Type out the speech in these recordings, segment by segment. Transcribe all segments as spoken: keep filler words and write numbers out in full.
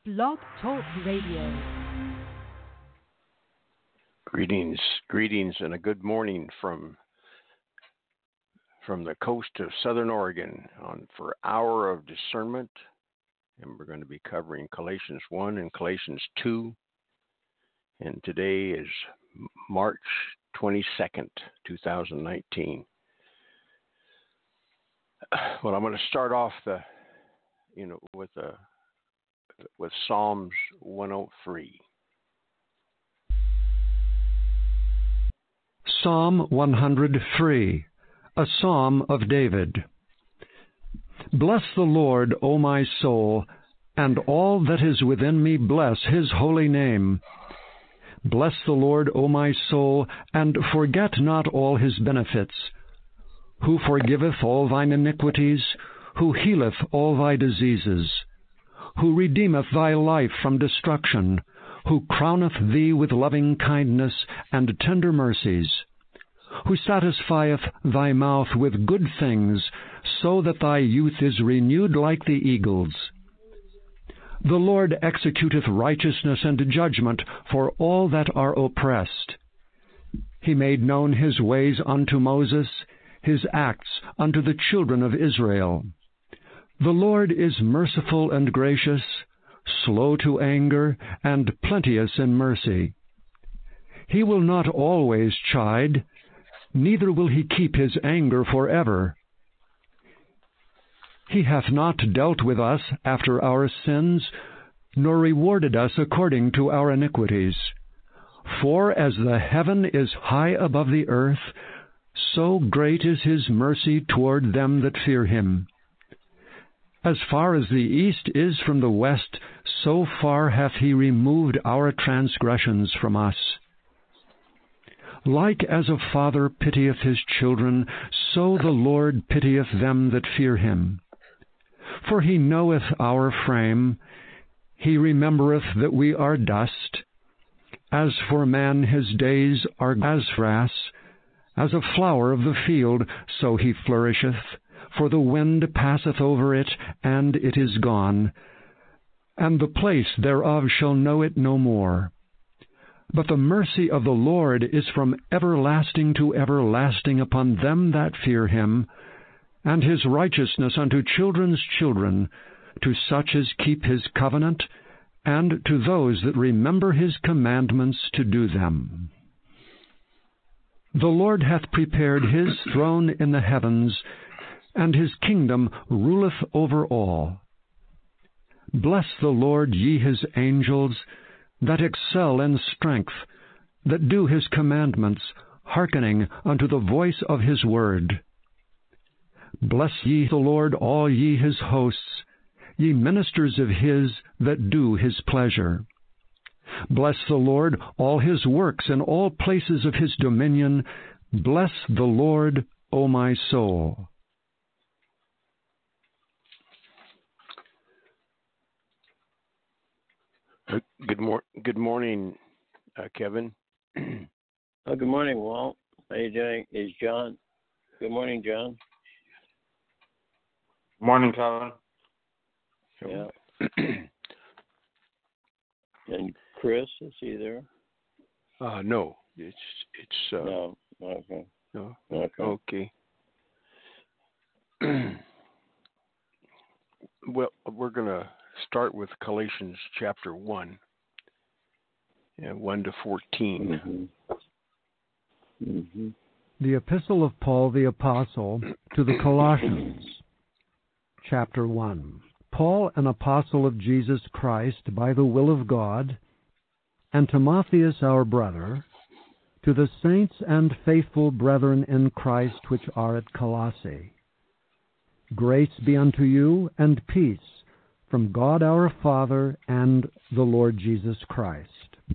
Blog Talk Radio. Greetings, greetings, and a good morning from from the coast of Southern Oregon on for Hour of Discernment, and we're going to be covering Galatians one and Galatians two, and today is March twenty-second, two thousand nineteen. Well, I'm going to start off the, you know, with a with Psalms one oh three. Psalm one hundred three, a psalm of David. Bless the Lord, O my soul, and all that is within me bless his holy name. Bless the Lord, O my soul, and forget not all his benefits, who forgiveth all thine iniquities, who healeth all thy diseases, who redeemeth thy life from destruction, who crowneth thee with loving kindness and tender mercies, who satisfieth thy mouth with good things, so that thy youth is renewed like the eagles. The Lord executeth righteousness and judgment for all that are oppressed. He made known his ways unto Moses, his acts unto the children of Israel. The Lord is merciful and gracious, slow to anger, and plenteous in mercy. He will not always chide, neither will he keep his anger forever. He hath not dealt with us after our sins, nor rewarded us according to our iniquities. For as the heaven is high above the earth, so great is his mercy toward them that fear him. As far as the east is from the west, so far hath he removed our transgressions from us. Like as a father pitieth his children, so the Lord pitieth them that fear him. For he knoweth our frame, he remembereth that we are dust. As for man, his days are as grass, as a flower of the field, so he flourisheth. For the wind passeth over it, and it is gone, and the place thereof shall know it no more. But the mercy of the Lord is from everlasting to everlasting upon them that fear him, and his righteousness unto children's children, to such as keep his covenant, and to those that remember his commandments to do them. The Lord hath prepared his throne in the heavens, and his kingdom ruleth over all. Bless the Lord, ye his angels, that excel in strength, that do his commandments, hearkening unto the voice of his word. Bless ye the Lord, all ye his hosts, ye ministers of his that do his pleasure. Bless the Lord, all his works in all places of his dominion. Bless the Lord, O my soul. Uh, good, mor- good morning, uh, Kevin. Oh, good morning, Walt. How you doing? Is John? Good morning, John. Morning, Kevin. Yeah. And Chris, is he there? Uh, no, it's it's uh, No. Okay. no. Okay. Okay. Well, we're gonna start with Galatians chapter one, and one to fourteen. Mm-hmm. Mm-hmm. The Epistle of Paul the Apostle to the Colossians, chapter one. Paul, an apostle of Jesus Christ by the will of God, and Timotheus our brother, to the saints and faithful brethren in Christ which are at Colossae. Grace be unto you, and peace, from God our Father and the Lord Jesus Christ.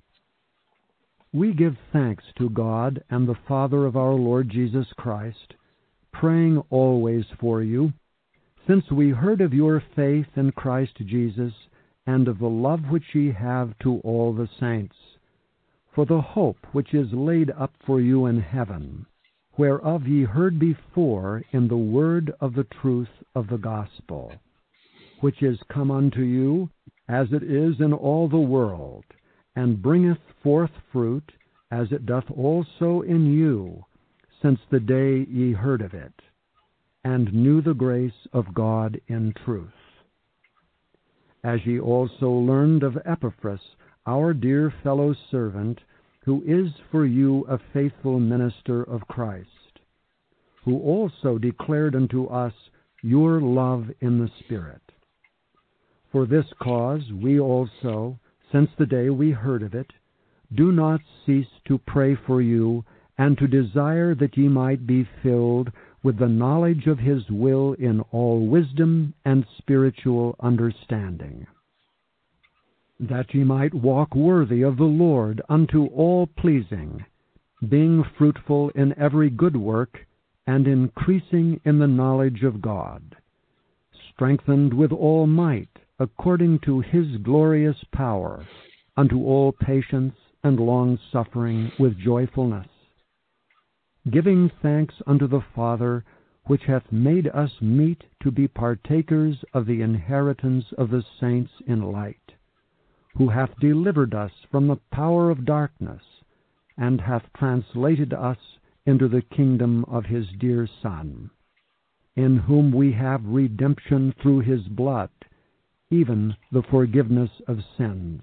We give thanks to God and the Father of our Lord Jesus Christ, praying always for you, since we heard of your faith in Christ Jesus, and of the love which ye have to all the saints, for the hope which is laid up for you in heaven, whereof ye heard before in the word of the truth of the gospel, which is come unto you, as it is in all the world, and bringeth forth fruit, as it doth also in you, since the day ye heard of it, and knew the grace of God in truth. As ye also learned of Epaphras, our dear fellow servant, who is for you a faithful minister of Christ, who also declared unto us your love in the Spirit. For this cause we also, since the day we heard of it, do not cease to pray for you, and to desire that ye might be filled with the knowledge of his will in all wisdom and spiritual understanding, that ye might walk worthy of the Lord unto all pleasing, being fruitful in every good work, and increasing in the knowledge of God, strengthened with all might, according to his glorious power, unto all patience and long-suffering with joyfulness, giving thanks unto the Father, which hath made us meet to be partakers of the inheritance of the saints in light, who hath delivered us from the power of darkness, and hath translated us into the kingdom of his dear Son, in whom we have redemption through his blood, even the forgiveness of sins.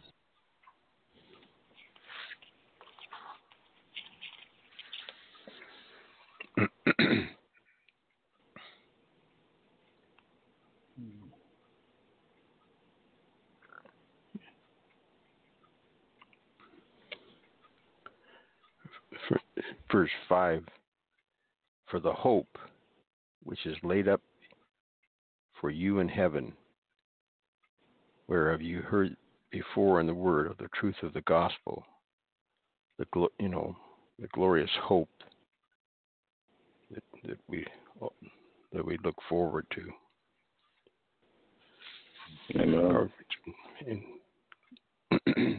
Verse five, for the hope which is laid up for you in heaven, whereof you heard before in the word of the truth of the gospel, the glo- you know the glorious hope that, that we that we look forward to. Amen. Or, in,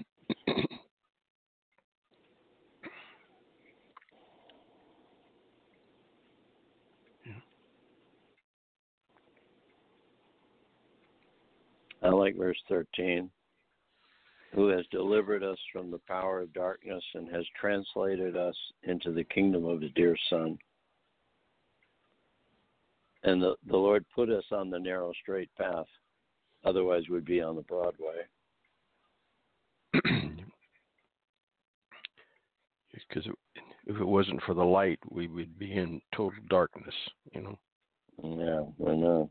I like verse thirteen. Who has delivered us from the power of darkness and has translated us into the kingdom of his dear Son. And the, the Lord put us on the narrow, straight path. Otherwise, we'd be on the broad way. Because if it wasn't for the light, we would be in total darkness, you know. Yeah, I know.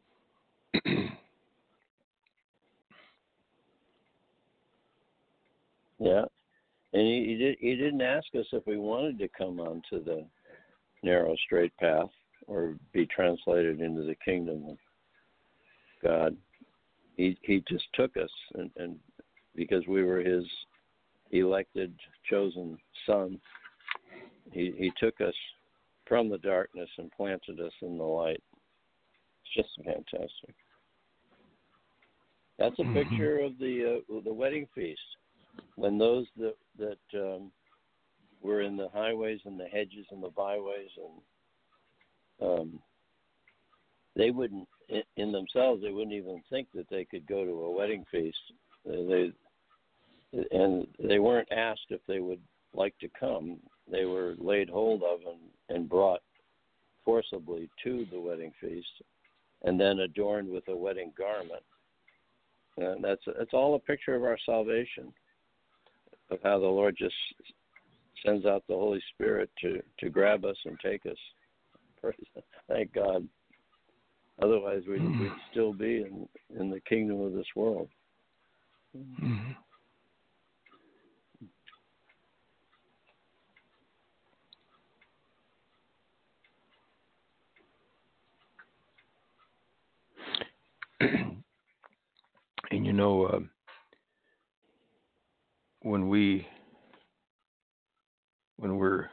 Yeah, and he, he did. He didn't ask us if we wanted to come onto the narrow, straight path or be translated into the kingdom of God. He he just took us, and, and because we were his elected, chosen son, he he took us from the darkness and planted us in the light. It's just fantastic. That's a Mm-hmm. picture of the uh, the wedding feast. When those that that um, were in the highways and the hedges and the byways, and um, they wouldn't, in themselves, they wouldn't even think that they could go to a wedding feast. They and they weren't asked if they would like to come. They were laid hold of and, and brought forcibly to the wedding feast, and then adorned with a wedding garment. And that's that's all a picture of our salvation, of how the Lord just sends out the Holy Spirit to, to grab us and take us. Praise, thank God. Otherwise, we'd, we'd still be in, in the kingdom of this world. Mm-hmm. And you know, uh, when we when we're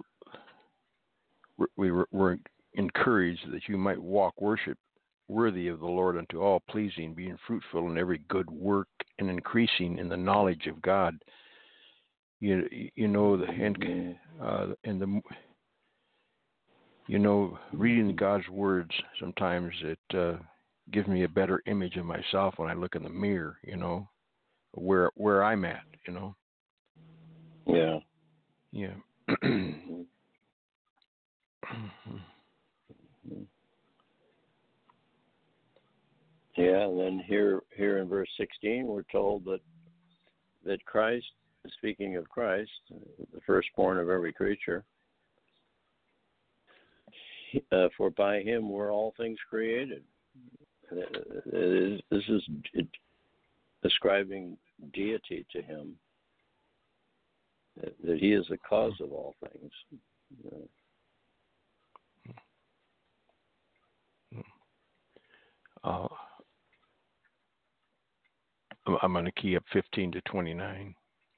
we were, were encouraged that you might walk worship worthy of the Lord unto all pleasing, being fruitful in every good work and increasing in the knowledge of God. You you know the and uh, and the you know reading God's words sometimes it uh, gives me a better image of myself when I look in the mirror. You know, where where I'm at, you know. Yeah. Yeah. Mhm. Yeah, and then here here in verse sixteen, we're told that that Christ, speaking of Christ, the firstborn of every creature, uh, for by him were all things created. It is, this is ascribing deity to him, that, that he is the cause of all things. Yeah. Uh, I'm going to key up fifteen to twenty-nine.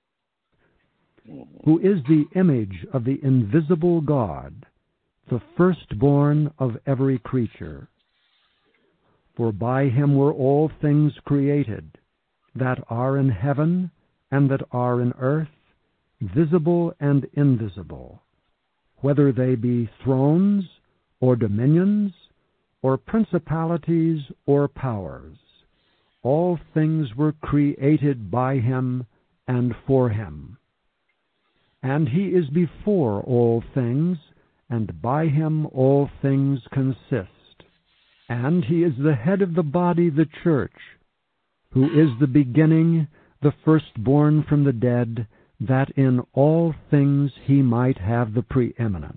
Who is the image of the invisible God, the firstborn of every creature. For by him were all things created, that are in heaven and that are in earth, visible and invisible, whether they be thrones or dominions or principalities or powers. All things were created by him and for him. And he is before all things, and by him all things consist. And he is the head of the body, the church, who is the beginning, the firstborn from the dead, that in all things he might have the preeminence.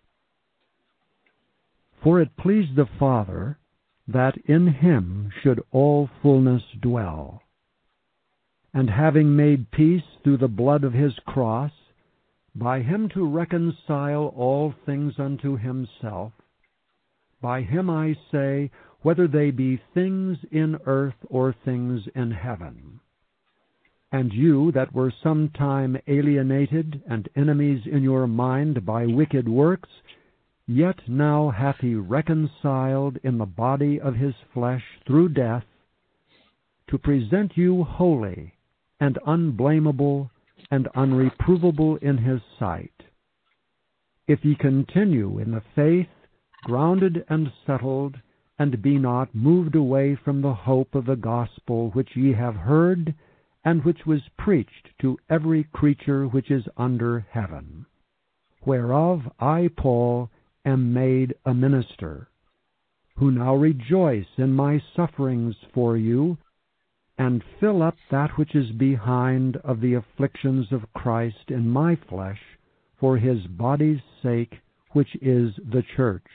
For it pleased the Father that in him should all fullness dwell. And having made peace through the blood of his cross, by him to reconcile all things unto himself, by him I say, whether they be things in earth or things in heaven. And you that were sometime alienated and enemies in your mind by wicked works, yet now hath he reconciled in the body of his flesh through death, to present you holy and unblameable and unreprovable in his sight. If ye continue in the faith, grounded and settled, and be not moved away from the hope of the gospel which ye have heard, and which was preached to every creature which is under heaven, whereof I, Paul, am made a minister, who now rejoice in my sufferings for you, and fill up that which is behind of the afflictions of Christ in my flesh, for his body's sake, which is the church,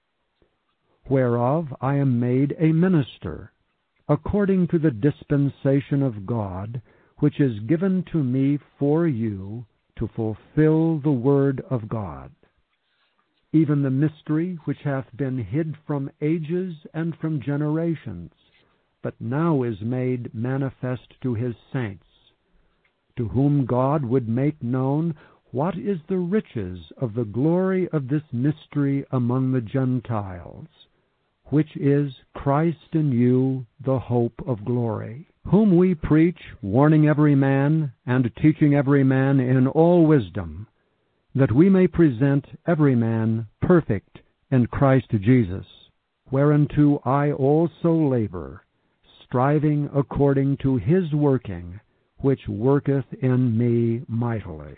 whereof I am made a minister, according to the dispensation of God, which is given to me for you to fulfill the word of God, even the mystery which hath been hid from ages and from generations, but now is made manifest to his saints, to whom God would make known what is the riches of the glory of this mystery among the Gentiles, which is Christ in you, the hope of glory, whom we preach, warning every man, and teaching every man in all wisdom, that we may present every man perfect in Christ Jesus, whereunto I also labor, striving according to his working, which worketh in me mightily.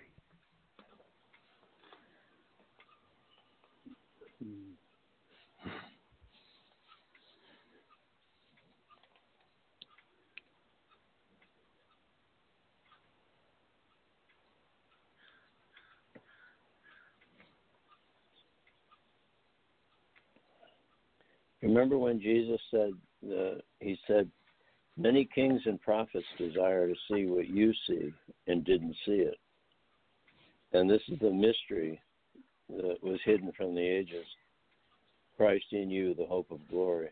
Remember when Jesus said, uh, he said, many kings and prophets desire to see what you see and didn't see it. And this is the mystery that was hidden from the ages. Christ in you, the hope of glory.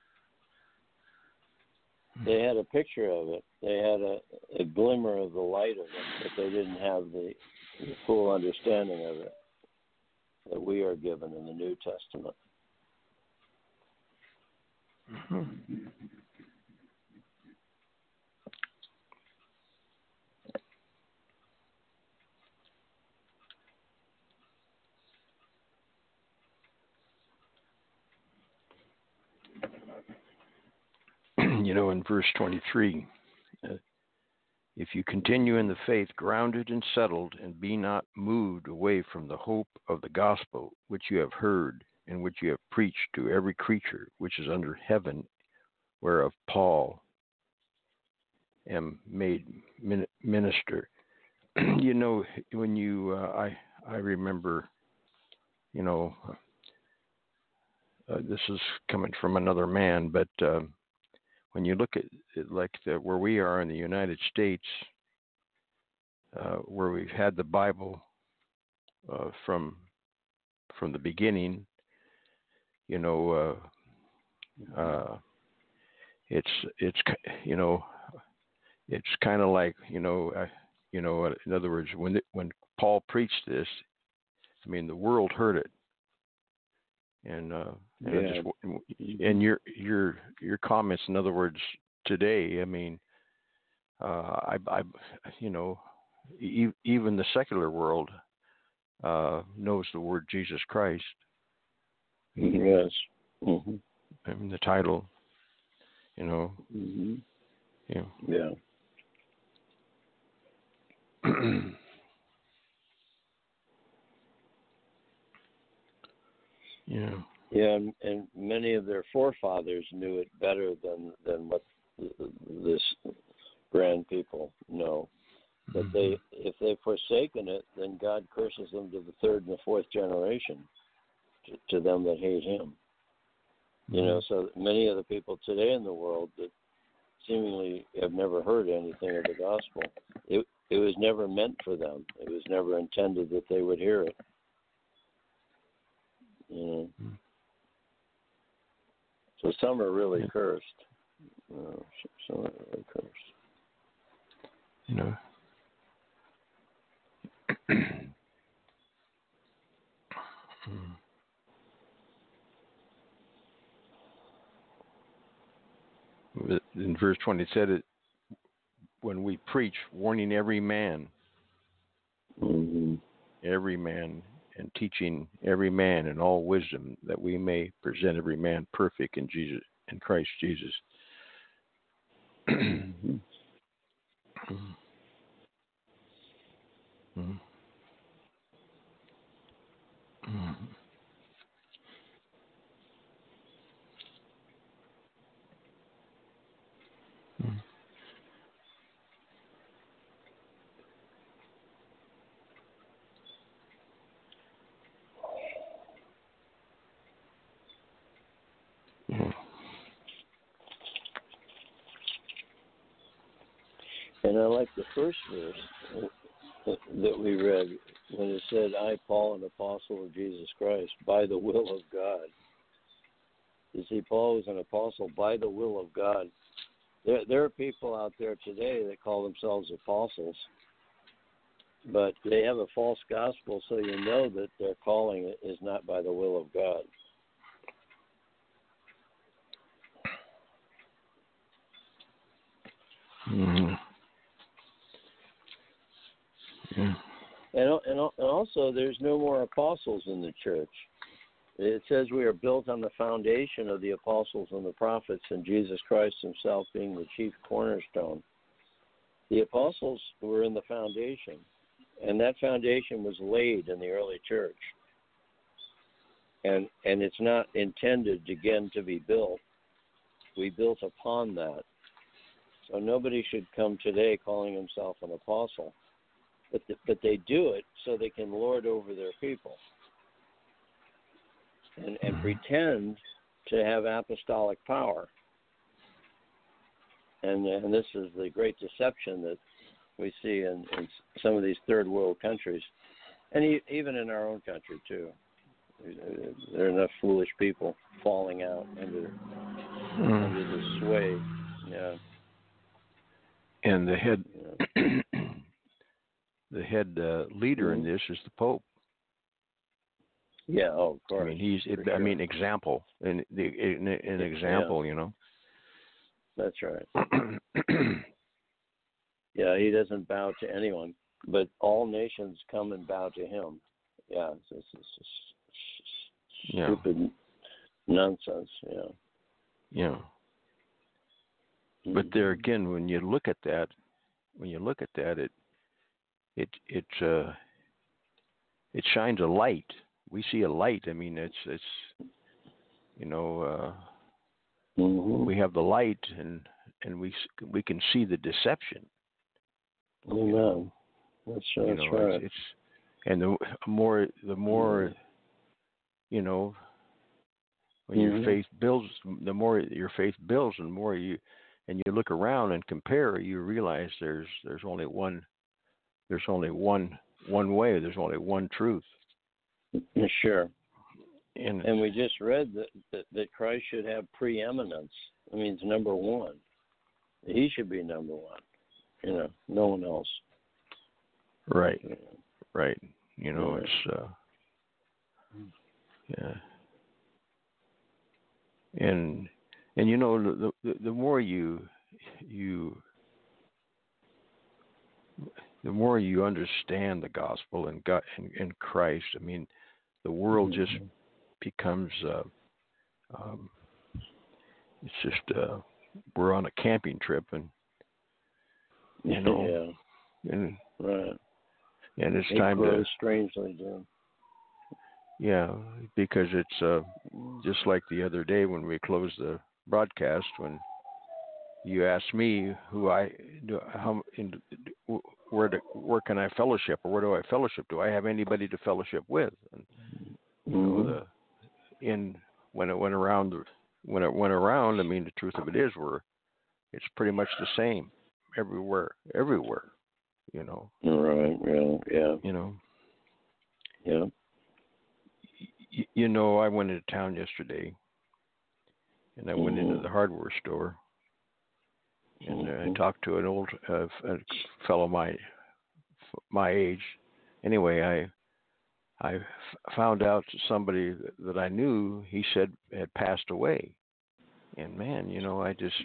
They had a picture of it. They had a, a glimmer of the light of it, but they didn't have the, the full understanding of it that we are given in the New Testament. Mm-hmm. You know, in verse twenty-three, uh, If you continue in the faith, grounded and settled, and be not moved away from the hope of the gospel which you have heard, and which you have preached to every creature which is under heaven, whereof Paul am made min- minister. You know, when you, uh, I, I remember, you know, uh, this is coming from another man, but uh, when you look at it like the, where we are in the United States, uh, where we've had the Bible uh, from from the beginning, you know, uh, uh, it's it's you know, it's kind of like you know, uh, you know, in other words, when it, when Paul preached this, I mean, the world heard it, and uh, and, Yeah. just, and your your your comments, in other words, today, I mean, uh, I, I, you know, e- even the secular world uh, knows the word Jesus Christ. Yes. Mm-hmm. I mean, the title, you know. Mm-hmm. Yeah. Yeah. Yeah. Yeah, and, and many of their forefathers knew it better than than what this grand people know. But Mm-hmm. they, if they've forsaken it, then God curses them to the third and the fourth generation, to, to them that hate Him. Mm-hmm. You know, so many of the people today in the world that seemingly have never heard anything of the gospel, it it was never meant for them. It was never intended that they would hear it. You know. Mm-hmm. So some are really Yeah. cursed. Uh, some are really cursed. You know. In verse twenty, it said it when we preach, warning every man, Mm-hmm. every man, and teaching every man in all wisdom, that we may present every man perfect in Jesus, in Christ Jesus. Mm-hmm. Mm-hmm. Mm-hmm. Mm-hmm. And I like the first verse that we read when it said, I, Paul, an apostle of Jesus Christ, by the will of God. You see, Paul was an apostle by the will of God. There, there are people out there today that call themselves apostles, but they have a false gospel, so you know that their calling is not by the will of God. Mm-hmm. Yeah. And, and and also, there's no more apostles in the church. It says we are built on the foundation of the apostles and the prophets, and Jesus Christ Himself being the chief cornerstone. The apostles were in the foundation, and that foundation was laid in the early church. And and it's not intended again to be built. We built upon that. So nobody should come today calling himself an apostle. But the, but they do it so they can lord over their people and, and pretend to have apostolic power. And and this is the great deception that we see in, in some of these third world countries, and e- even in our own country too. There are enough foolish people falling out under Mm. under the sway. Yeah. And the head, Yeah. the head uh, leader Mm-hmm. in this is the Pope. Yeah, oh, of course. I mean, he's. It, For I sure. mean, example, an, the, an, an example. Yeah. You know. That's right. Yeah, he doesn't bow to anyone, but all nations come and bow to him. Yeah, it's, it's, it's, it's Yeah. stupid nonsense. Yeah. Yeah. But there again, when you look at that, when you look at that, it it it uh, it shines a light. We see a light. I mean, it's it's you know uh, Mm-hmm. we have the light, and and we we can see the deception. Amen. You know, That's, you that's know right. it's, it's and the more the more Mm-hmm. you know when Mm-hmm. your faith builds, the more your faith builds, and the more you and you look around and compare, you realize there's there's only one there's only one one way. There's only one truth. Sure. And And we just read that, that, that Christ should have preeminence. It means number one. He should be number one. You know, no one else. right, Yeah. right. You know, Right. it's uh, yeah. And and you know the the, the more you you the more you understand the gospel and God and, and Christ, I mean, the world just becomes uh, um, it's just uh, we're on a camping trip, and you know, Yeah. and Right. and it's It time grows to strangely, Jim. yeah, because it's uh, just like the other day when we closed the broadcast, when you asked me who I do, how in, where to, where can I fellowship, or where do I fellowship? Do I have anybody to fellowship with? And you know, Mm-hmm. the in when it went around, when it went around, I mean, the truth of it is, we're it's pretty much the same everywhere, everywhere. You know. Right. Yeah. Yeah. You know. Yeah. Y- you know, I went into town yesterday, and I went into Mhm. the hardware store, and uh, I Mhm. talked to an old uh, a fellow my my age. Anyway, I I f- found out somebody that I knew. He said had passed away, and man, you know, I just,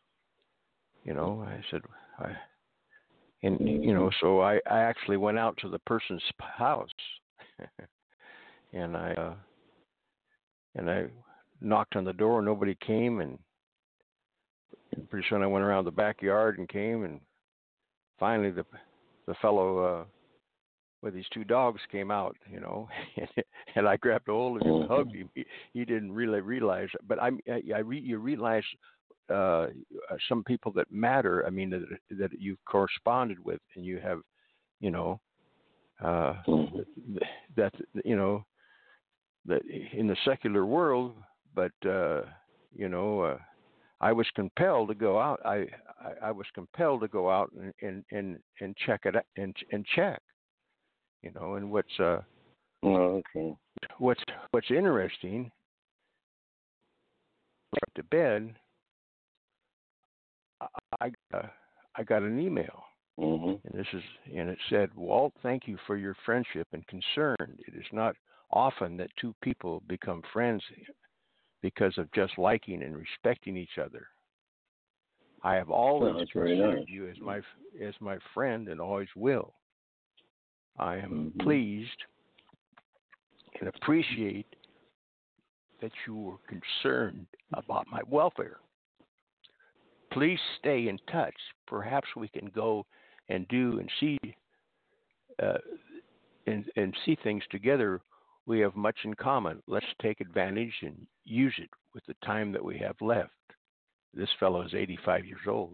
you know, I said, I, and you know, so I I actually went out to the person's house, and I uh, and I knocked on the door. Nobody came, and pretty soon I went around the backyard and came, and finally the the fellow uh, with his two dogs came out, you know, and I grabbed a hold of him and hugged him. He, he didn't really realize, but I I, I re, you realize uh, some people that matter. I mean that that you've corresponded with, and you have, you know, uh, Mhm. that you know that in the secular world, but uh, you know. Uh, I was compelled to go out. I, I, I was compelled to go out and, and, and, and check it out and and check, you know. And what's uh, Oh, okay. what's what's interesting, to bed, I I, uh, I got an email, Mhm. and this is and it said, Walt, thank you for your friendship and concern. It is not often that two people become friends because of just liking and respecting each other. I have always Oh, that's very considered nice. you as my as my friend and always will. I am Mhm. pleased and appreciate that you are concerned about my welfare. Please stay in touch. Perhaps we can go and do and see uh, and and see things together. We have much in common. Let's take advantage and use it with the time that we have left. This fellow is eighty-five years old.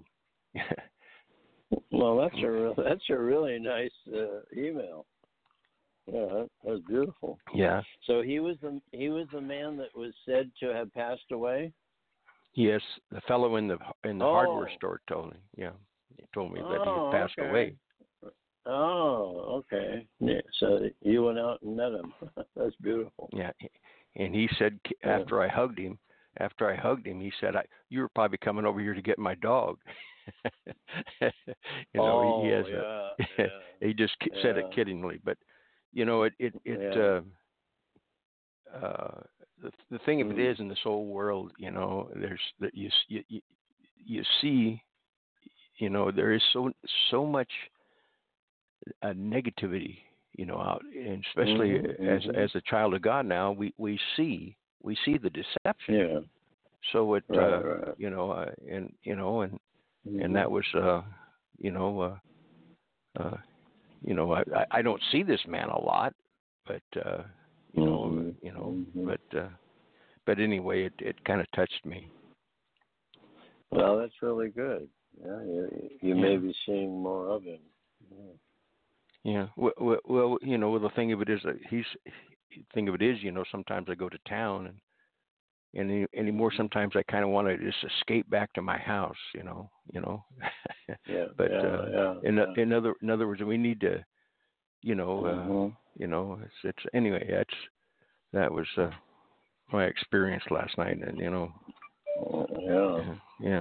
Well, that's a real, that's a really nice uh, email. Yeah, that, that's beautiful. Yeah. So he was the he was the man that was said to have passed away. Yes, the fellow in the in the Oh. hardware store told me. Yeah, he told me that he Oh, had passed okay. away. Oh, okay. Yeah, so you went out and met him. That's beautiful. Yeah, and he said after I hugged him, after I hugged him, he said, I, "You were probably coming over here to get my dog." you know, oh, he has yeah, a. yeah, he just ki- said it yeah. kiddingly, but you know, it it it. Yeah. Uh, uh, the the thing of it Mm. is, in this whole world, you know, there's that you you you you see, you know, there is so so much uh, negativity, you know, out, and especially Mhm, as mhm. as a child of God now, we we see we see the deception. Yeah. So it, Right, uh, right. you know, uh, and you know, and Mhm. and that was, uh, you know, uh, uh, you know, I, I I don't see this man a lot, but uh, you know, Mm-hmm. you know, Mm-hmm. but uh, but anyway, it it kind of touched me. Well, that's really good. Yeah, you, you Yeah. may be seeing more of him. Yeah. Yeah. Well, well, you know, well, the thing of it is that he's. Thing of it is, you know, sometimes I go to town and and any, anymore sometimes I kind of want to just escape back to my house, you know, you know. Yeah, but yeah, uh, yeah, in yeah. in other in other words, we need to, you know, uh, Mm-hmm. you know, it's it's anyway. That's that was uh, my experience last night, and you know, Yeah. yeah. yeah.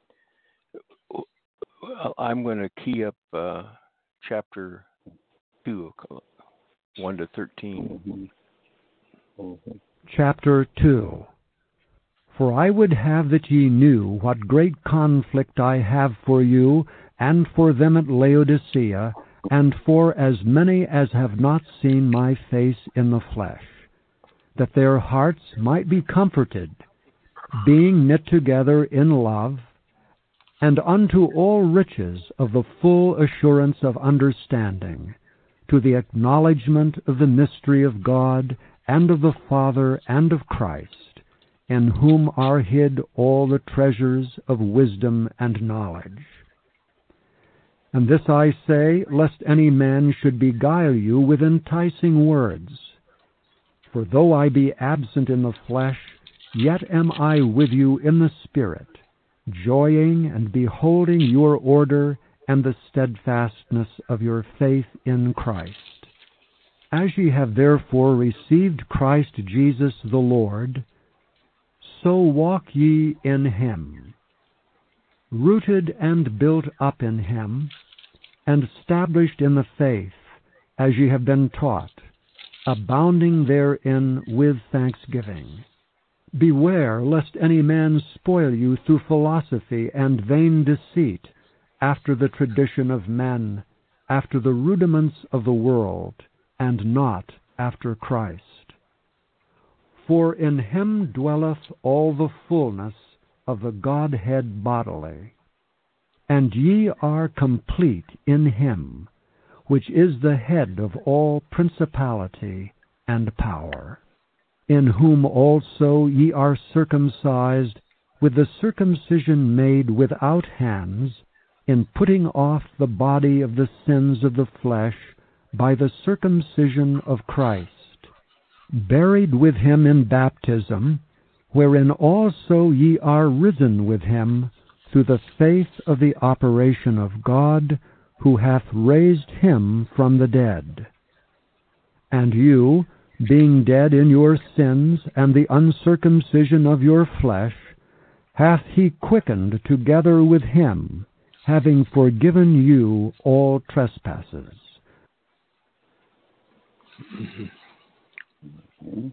Well, I'm going to key up uh, chapter two, one to thirteen. Mm-hmm. Mm-hmm. Chapter two. For I would have that ye knew what great conflict I have for you, and for them at Laodicea, and for as many as have not seen my face in the flesh, that their hearts might be comforted, being knit together in love, and unto all riches of the full assurance of understanding, to the acknowledgement of the mystery of God, and of the Father, and of Christ, in whom are hid all the treasures of wisdom and knowledge. And this I say, lest any man should beguile you with enticing words. For though I be absent in the flesh, yet am I with you in the Spirit, joying and beholding your order and the steadfastness of your faith in Christ. As ye have therefore received Christ Jesus the Lord, so walk ye in him, rooted and built up in him, and established in the faith, as ye have been taught, abounding therein with thanksgiving. Beware lest any man spoil you through philosophy and vain deceit, after the tradition of men, after the rudiments of the world, and not after Christ. For in him dwelleth all the fullness of the Godhead bodily, and ye are complete in him, which is the head of all principality and power, in whom also ye are circumcised with the circumcision made without hands, in putting off the body of the sins of the flesh by the circumcision of Christ, buried with him in baptism, wherein also ye are risen with him through the faith of the operation of God, who hath raised him from the dead. And you, being dead in your sins and the uncircumcision of your flesh, hath he quickened together with him, having forgiven you all trespasses. Mm-hmm.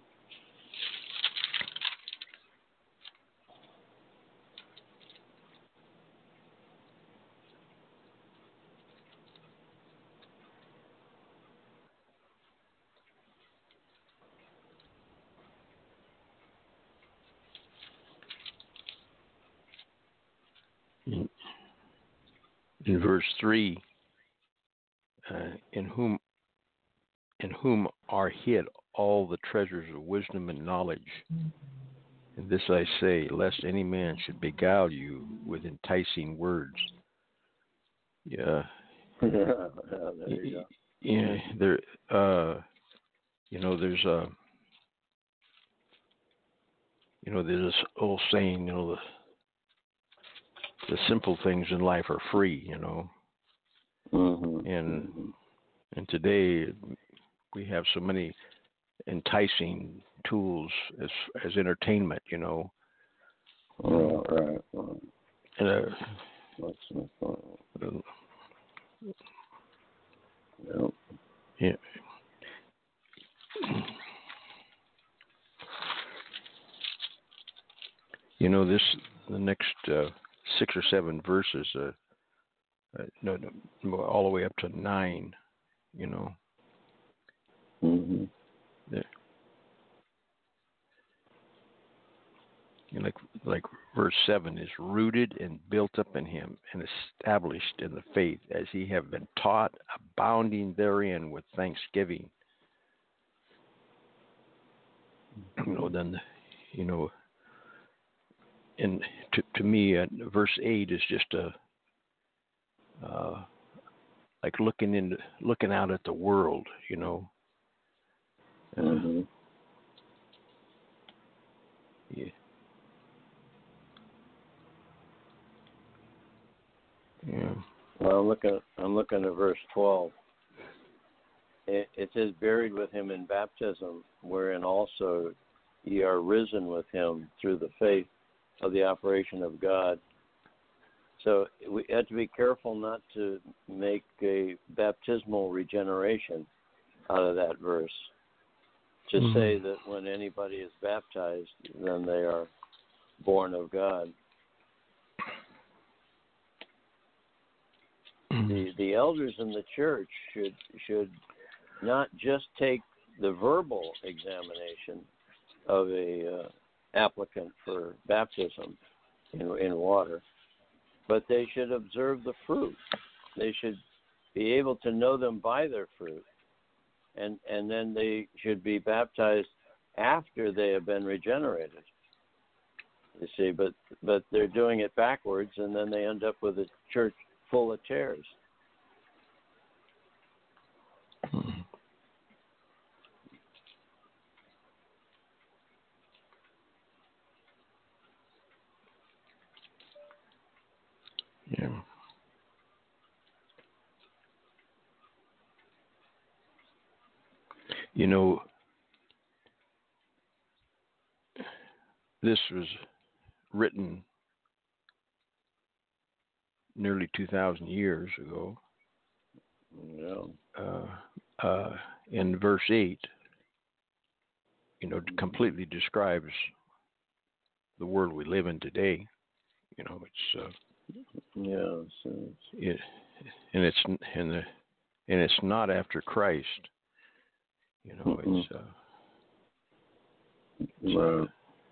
In, in verse three, uh, in whom in whom are hid all the treasures of wisdom and knowledge. And this I say, lest any man should beguile you with enticing words. Yeah. Yeah, yeah, there you go. Yeah, there. Uh, you know, there's a. You know, there's this old saying. You know, the the simple things in life are free. You know, Mm-hmm. and Mm-hmm. and today we have so many enticing tools as as entertainment. You know. Right, right, right. Uh, That's my point. uh, Yep. yeah. You know, this the next uh, six or seven verses, uh, uh, no, no, all the way up to nine. You know, Mm-hmm. the, You know, like like verse seven is rooted and built up in him and established in the faith as ye have been taught, abounding therein with thanksgiving. You know, then, you know, and to to me, uh, verse eight is just a uh, like looking into looking out at the world. You know. Uh, Mm-hmm. yeah. Yeah. Well, I'm looking. I'm looking at verse twelve. It, it says, "Buried with him in baptism, wherein also ye are risen with him through the faith of the operation of God." So we have to be careful not to make a baptismal regeneration out of that verse. To Mm-hmm. say that when anybody is baptized, then they are born of God. The the elders in the church should should not just take the verbal examination of a uh, applicant for baptism in in water, but they should observe the fruit. They should be able to know them by their fruit, and and then they should be baptized after they have been regenerated. You see, but but they're doing it backwards, and then they end up with a church full of tares. Yeah. You know, this was written nearly two thousand years ago. Yeah. Uh, uh, in verse eight, you know, completely describes the world we live in today. You know, it's uh, yeah, so it, and it's and the and it's not after Christ. You know, mm-hmm. it's, uh, it's wow.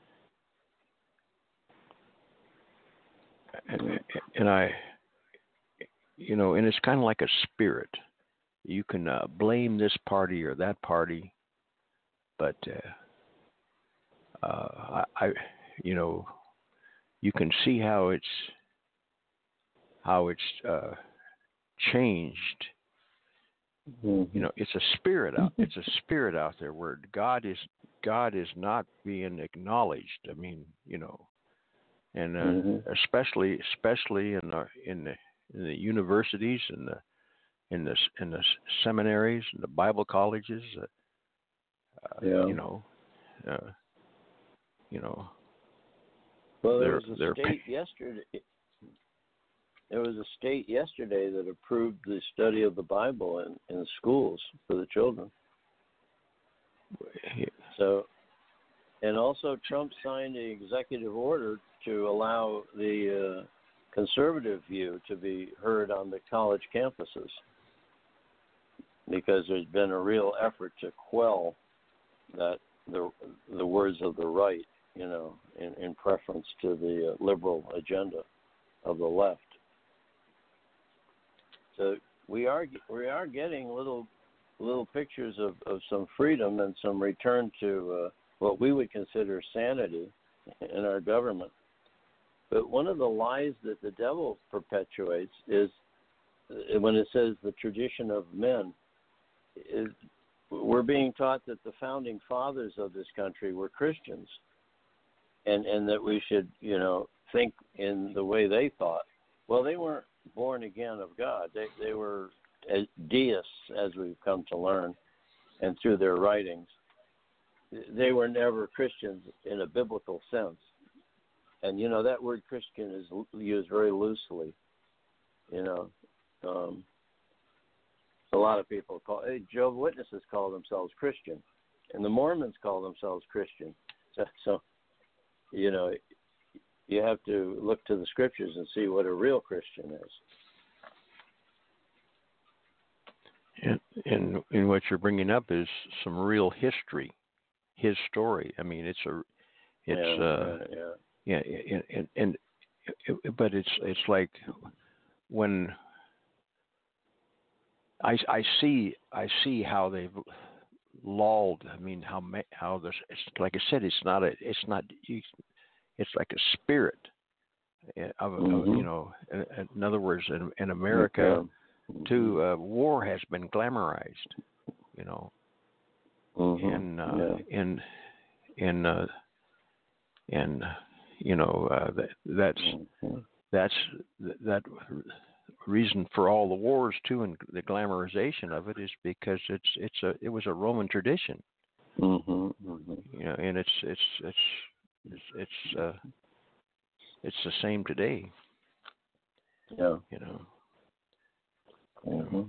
uh, and, and I, you know, and it's kind of like a spirit. You can uh, blame this party or that party, but uh, uh, I, I, you know, you can see how it's how it's uh, changed. Mm-hmm. You know, it's a spirit out. It's a spirit out there where God is God is not being acknowledged. I mean, you know, and uh, mm-hmm. especially especially in the in the in the universities and the in the in the seminaries and the Bible colleges. Uh, uh, yeah. You know, uh, you know. Well, there they're, was a they're state pa- yesterday. There was a state yesterday that approved the study of the Bible in, in schools for the children. Yeah. So, and also Trump signed an executive order to allow the uh, conservative view to be heard on the college campuses, because there's been a real effort to quell that the the words of the right, you know, in, in preference to the uh, liberal agenda of the left. So we are we are getting little little pictures of, of some freedom and some return to uh, what we would consider sanity in our government. But one of the lies that the devil perpetuates is when it says the tradition of men, is we're being taught that the founding fathers of this country were Christians, and, and that we should, you know, think in the way they thought. Well, they weren't born again of God. They they were deists, as we've come to learn, and through their writings. They were never Christians in a biblical sense. And, you know, that word Christian is used very loosely, you know. Um, a lot of people call, hey, Jehovah's Witnesses call themselves Christian, and the Mormons call themselves Christian. So, so, you know, you have to look to the scriptures and see what a real Christian is. And, and and what you're bringing up is some real history, his story. I mean, it's a, it's yeah, uh, yeah, yeah. yeah, and, and, and but it's it's like when I, I see I see how they've lulled. I mean, how how this. It's like I said. It's not a. It's not. It's like a spirit of, mm-hmm. of you know. In, in other words, in, in America, mm-hmm. too, uh, war has been glamorized. You know, mm-hmm. and uh, yeah. in in uh, in you know uh, that that's mm-hmm. that's that. reason for all the wars too, and the glamorization of it is because it's it's a it was a Roman tradition, mm-hmm, mm-hmm. you know, and it's it's it's it's it's, uh, it's the same today. Yeah, you know, mm-hmm.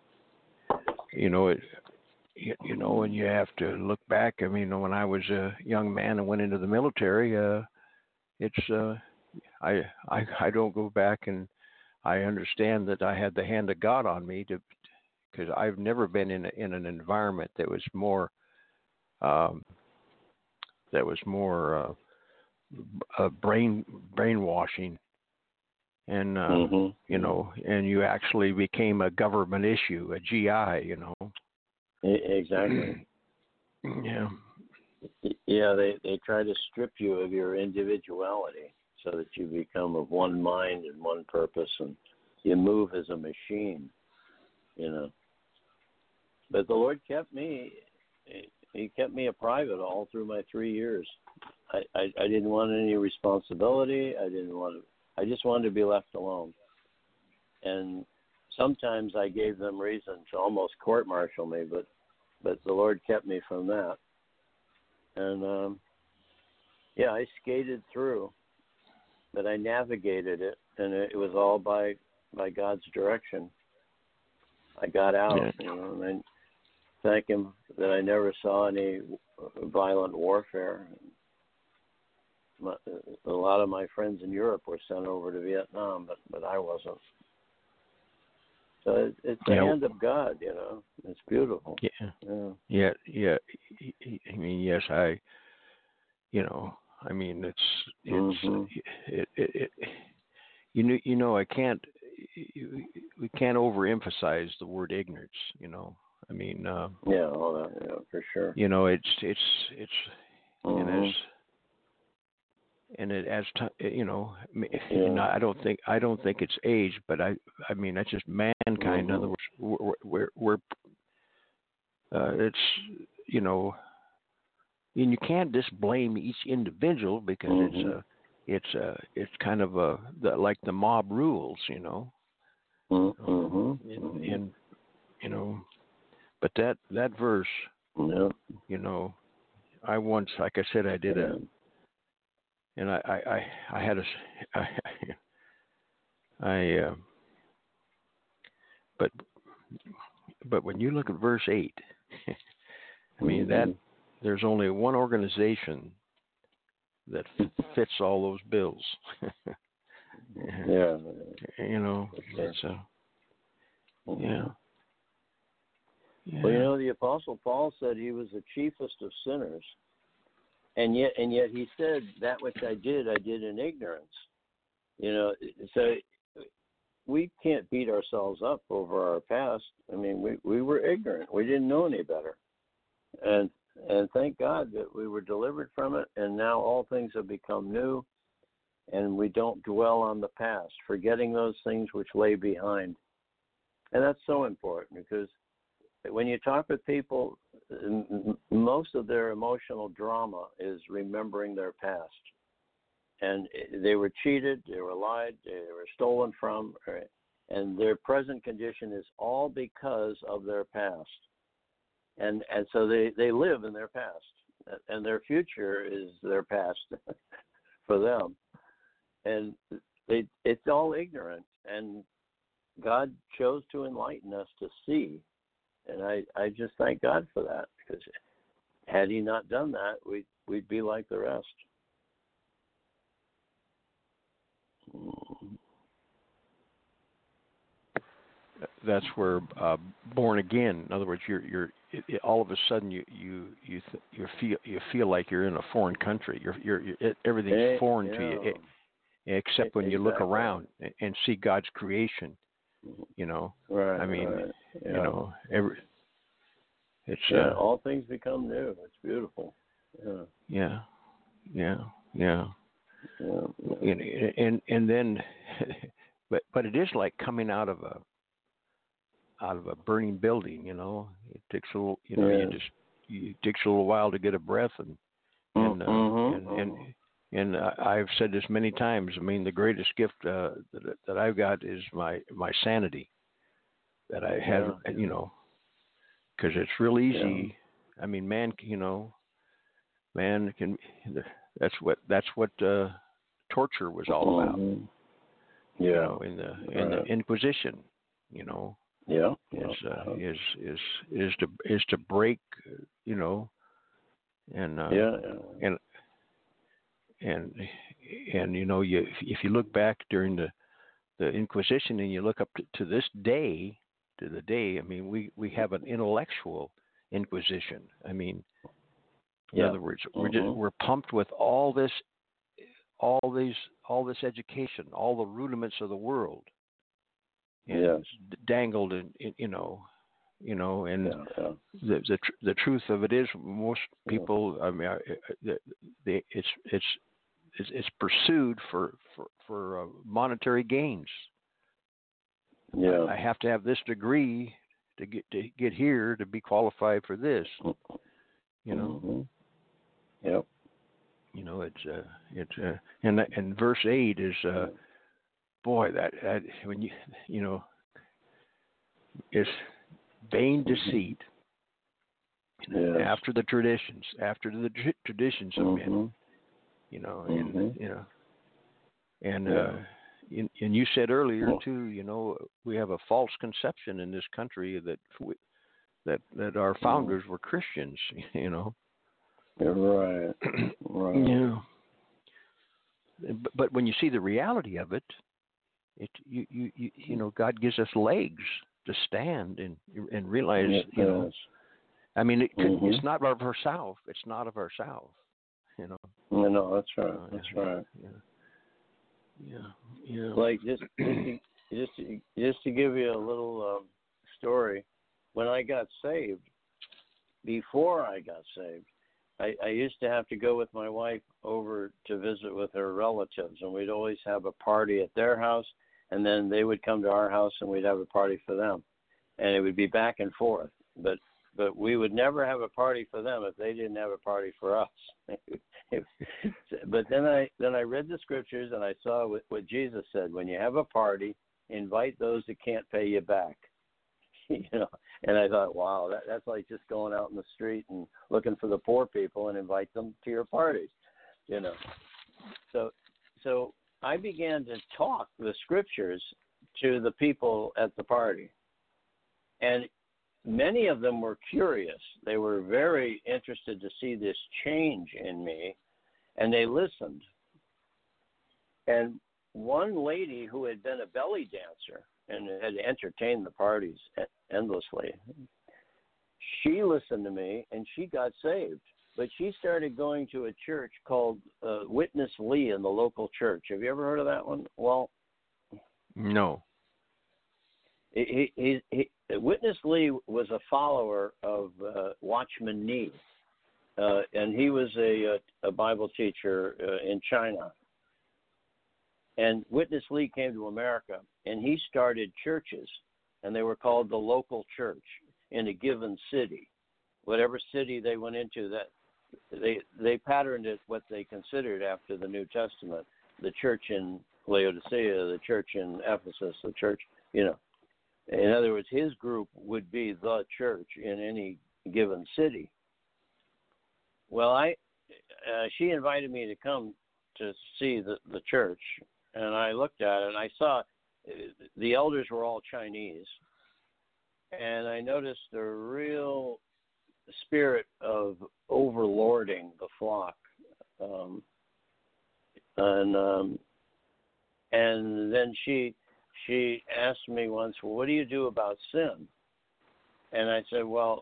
you know it. You, you know, when you have to look back. I mean, when I was a young man and went into the military, uh, it's uh, I I I don't go back and. I understand that I had the hand of God on me to, because I've never been in a, in an environment that was more, um, that was more uh, uh, brain brainwashing, and uh, mm-hmm. you know, and you actually became a government issue, a G I, you know. Exactly. Yeah. Yeah, they they try to strip you of your individuality, so that you become of one mind and one purpose, and you move as a machine, you know. But the Lord kept me, he kept me a private all through my three years. I, I, I didn't want any responsibility. I didn't want to, I just wanted to be left alone. And sometimes I gave them reason to almost court-martial me, but, but the Lord kept me from that. And, um, yeah, I skated through. But I navigated it, and it was all by by God's direction. I got out, yeah. you know, and I thank Him that I never saw any violent warfare. My, a lot of my friends in Europe were sent over to Vietnam, but, but I wasn't. So it, it's the yeah. hand of God, you know. It's beautiful. Yeah. yeah, yeah, yeah. I mean, yes, I, you know. I mean, it's it's mm-hmm. it, it, it, you know you know I can't we can't overemphasize the word ignorance. You know, I mean, uh, yeah, all that, yeah, for sure. You know, it's it's it's mm-hmm. and as and it as t- you know, yeah. you know, I don't think I don't think it's age, but I I mean that's just mankind. Mm-hmm. In other words, we're we're, we're uh, it's you know. And you can't just blame each individual because mm-hmm. it's a, it's a, it's kind of a the, like the mob rules, you know. Mm-hmm. And, and you know, but that that verse, yeah. you know, I once, like I said, I did a, and I I, I, I had a, I, I uh, but but when you look at verse eight, I mean mm-hmm. that. There's only one organization that fits all those bills. yeah. You know, it's a, yeah. yeah. Well, you know, the Apostle Paul said he was the chiefest of sinners, and yet, and yet he said that which I did, I did in ignorance. You know, so we can't beat ourselves up over our past. I mean, we we were ignorant. We didn't know any better, and. And thank God that we were delivered from it, and now all things have become new, and we don't dwell on the past, forgetting those things which lay behind. And that's so important because when you talk with people, most of their emotional drama is remembering their past. And they were cheated, they were lied, they were stolen from, and their present condition is all because of their past. And and so they, they live in their past, and their future is their past for them. And they it's all ignorant, and God chose to enlighten us to see. And I, I just thank God for that, because had He not done that, we'd, we'd be like the rest. that's where uh, born again. In other words, you're you're it, it, all of a sudden you you you th- you feel you feel like you're in a foreign country. You're you're, you're it, everything's Hey, foreign you to you, know, it, except when you look exactly. around and, and see God's creation. You know, Right. I mean, right. Yeah. you know, every it's yeah, uh, all things become new. It's beautiful. Yeah. yeah, yeah, yeah. Yeah. And and and then, but but it is like coming out of a out of a burning building. You know, it takes a little. You know, Yeah. you just you, it takes a little while to get a breath, and and uh, Mhm, and mhm. and and uh, I've said this many times. I mean, the greatest gift uh, that that I've got is my my sanity. That I have, Yeah. you know, because it's real easy. I mean, man, you know, man can. That's what that's what uh, torture was all about. Mhm. Yeah. You know, in the in Right. the Inquisition, you know, Yeah. yeah. is uh, is is is to is to break, uh, you know, and uh, yeah. yeah. and and and you know, you if you look back during the the Inquisition and you look up to, to this day, to the day, I mean, we we have an intellectual Inquisition. I mean, in Yeah. other words, we're just, Mhm. we're pumped with all this, all these, all this education, all the rudiments of the world, and Yes. dangled in, in, you know, you know, and Yeah. yeah. the the tr- the truth of it is, most Yeah. people, I mean, I- I- the, the, it's it's it's it's pursued for for for uh, monetary gains. Yeah. I have to have this degree to get to get here to be qualified for this. You know. Mhm. Yep. You know, it's uh, it's uh, and that- and verse eight is uh, boy that, that when you you know, it's vain deceit Yes. after the traditions, after the tr- traditions of men. Mhm. You know, and Mhm. you know, and Yeah. uh, and, and you said earlier Well- too. You know, we have a false conception in this country that we, that that our founders were Christians. You know. You're right. Right. Yeah. But, but when you see the reality of it, it you, you you you know, God gives us legs to stand and and realize, It you know, does. I mean, it could, Mhm. it's not of ourselves. It's not of ourselves. You know. No, no, that's right. Uh, That's yeah, right. Yeah. Yeah. Yeah. Like just just to, just to, just to give you a little um, story, when I got saved, before I got saved, I, I used to have to go with my wife over to visit with her relatives, and we'd always have a party at their house, and then they would come to our house, and we'd have a party for them, and it would be back and forth. But but we would never have a party for them if they didn't have a party for us. But then I then I read the scriptures, and I saw what, what Jesus said: when you have a party, invite those that can't pay you back. You know, and I thought, wow, that, that's like just going out in the street and looking for the poor people and invite them to your parties, you know. So, so I began to talk the scriptures to the people at the party, and many of them were curious. They were very interested to see this change in me, and they listened. And one lady who had been a belly dancer and had entertained the parties endlessly, she listened to me, and she got saved. But she started going to a church called uh, Witness Lee in the local church. Have you ever heard of that one? Well, No. he, he, he, Witness Lee was a follower of uh, Watchman Nee, uh, and he was a, a Bible teacher uh, in China. And Witness Lee came to America, and he started churches, and they were called the local church in a given city. Whatever city they went into, that they they patterned it what they considered after the New Testament, the church in Laodicea, the church in Ephesus, the church, you know. In other words, his group would be the church in any given city. Well, I uh, she invited me to come to see the, the church, and I looked at it, and I saw the elders were all Chinese, and I noticed a real spirit of overlording the flock, um, and um, and then she she asked me once, well, what do you do about sin? And I said, well,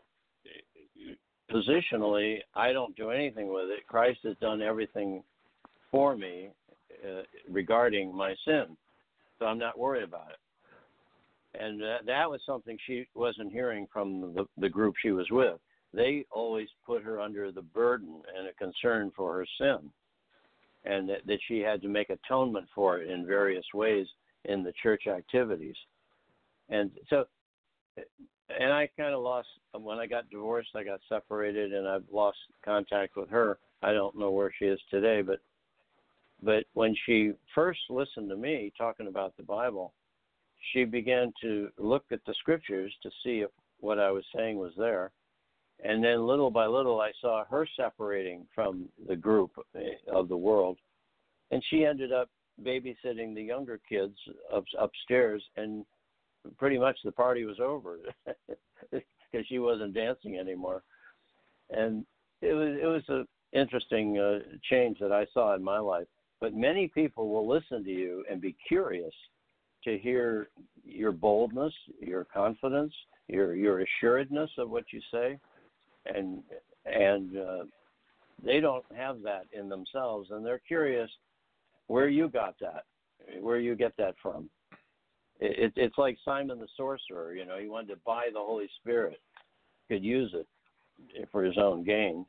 positionally, I don't do anything with it. Christ has done everything for me uh, regarding my sin, so I'm not worried about it. And uh, that was something she wasn't hearing from the, the group she was with. They always put her under the burden and a concern for her sin, and that, that she had to make atonement for it in various ways in the church activities. And so, and I kind of lost, when I got divorced, I got separated, and I've lost contact with her. I don't know where she is today, but but when she first listened to me talking about the Bible, she began to look at the scriptures to see if what I was saying was there. And then little by little, I saw her separating from the group of the world. And she ended up babysitting the younger kids up, upstairs, and pretty much the party was over because she wasn't dancing anymore. And it was it was an interesting uh, change that I saw in my life. But many people will listen to you and be curious to hear your boldness, your confidence, your your assuredness of what you say. And and uh, they don't have that in themselves, and they're curious where you got that, where you get that from. It, it's like Simon the sorcerer, you know, he wanted to buy the Holy Spirit, could use it for his own gain.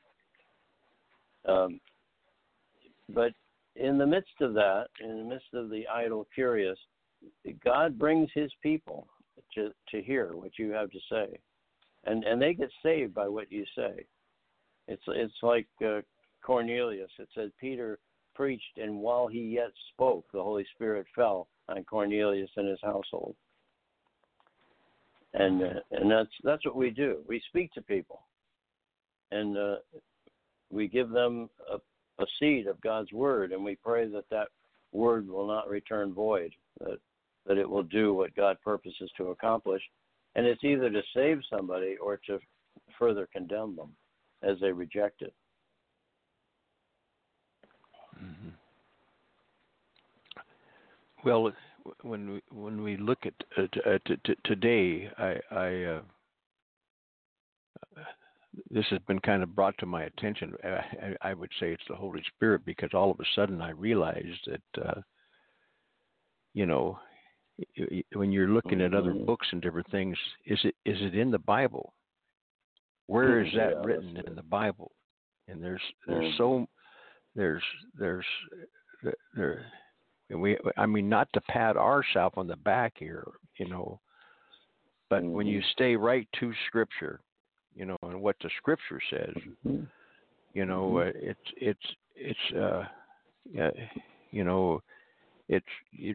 Um, but in the midst of that, in the midst of the idle curious, God brings his people to, to hear what you have to say. And and they get saved by what you say. It's it's like uh, Cornelius. It said Peter preached, and while he yet spoke, the Holy Spirit fell on Cornelius and his household. And uh, and that's that's what we do. We speak to people, and uh, we give them a, a seed of God's word, and we pray that that word will not return void. That that it will do what God purposes to accomplish. And it's either to save somebody or to further condemn them as they reject it. Mm-hmm. Well, when we when we look at uh, t- uh, t- t- today, I, I uh, this has been kind of brought to my attention. I, I would say it's the Holy Spirit, because all of a sudden I realized that uh, you know. When you're looking at other books and different things, is it is it in the Bible? Where is that yeah, written in the Bible? And there's there's so there's there's there, and we I mean, not to pat ourselves on the back here, you know, but mm-hmm. when you stay right to Scripture, you know, and what the Scripture says, mm-hmm. you know, mm-hmm. uh, it's it's it's uh, uh you know, it's it,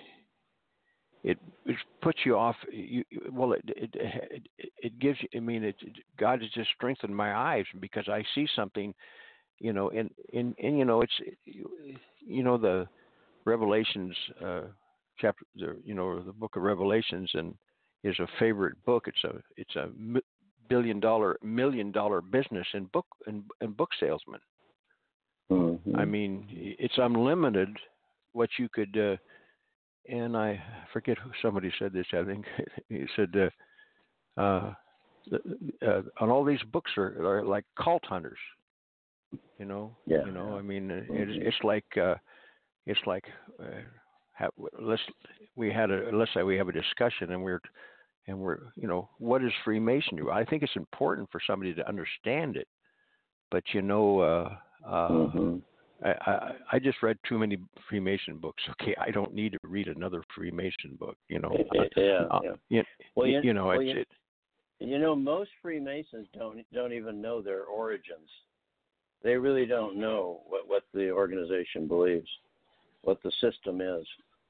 It, it puts you off. You, well, it, it it it gives you. I mean, it, it, God has just strengthened my eyes, because I see something, you know, in in, in you know, it's you know the Revelations uh, chapter, the, you know, the book of Revelations, and is a favorite book. It's a it's a billion dollar million dollar business in book in, in book salesmen. Mm-hmm. I mean, it's unlimited what you could. Uh, And I forget who somebody said this. I think he said, uh, uh, uh, "On all these books are, are like cult hunters." You know, yeah. You know, yeah. I mean, mm-hmm. it's it's like uh, it's like uh, have, let's we had a let's say we have a discussion, and we're and we're you know, what is Freemasonry? I think it's important for somebody to understand it, but you know. Uh, uh, mm-hmm. I, I, I just read too many Freemason books. Okay, I don't need to read another Freemason book. You know, yeah, uh, yeah. You, well, you, you know, well, it's, you, it. You know, most Freemasons don't don't even know their origins. They really don't know what, what the organization believes, what the system is,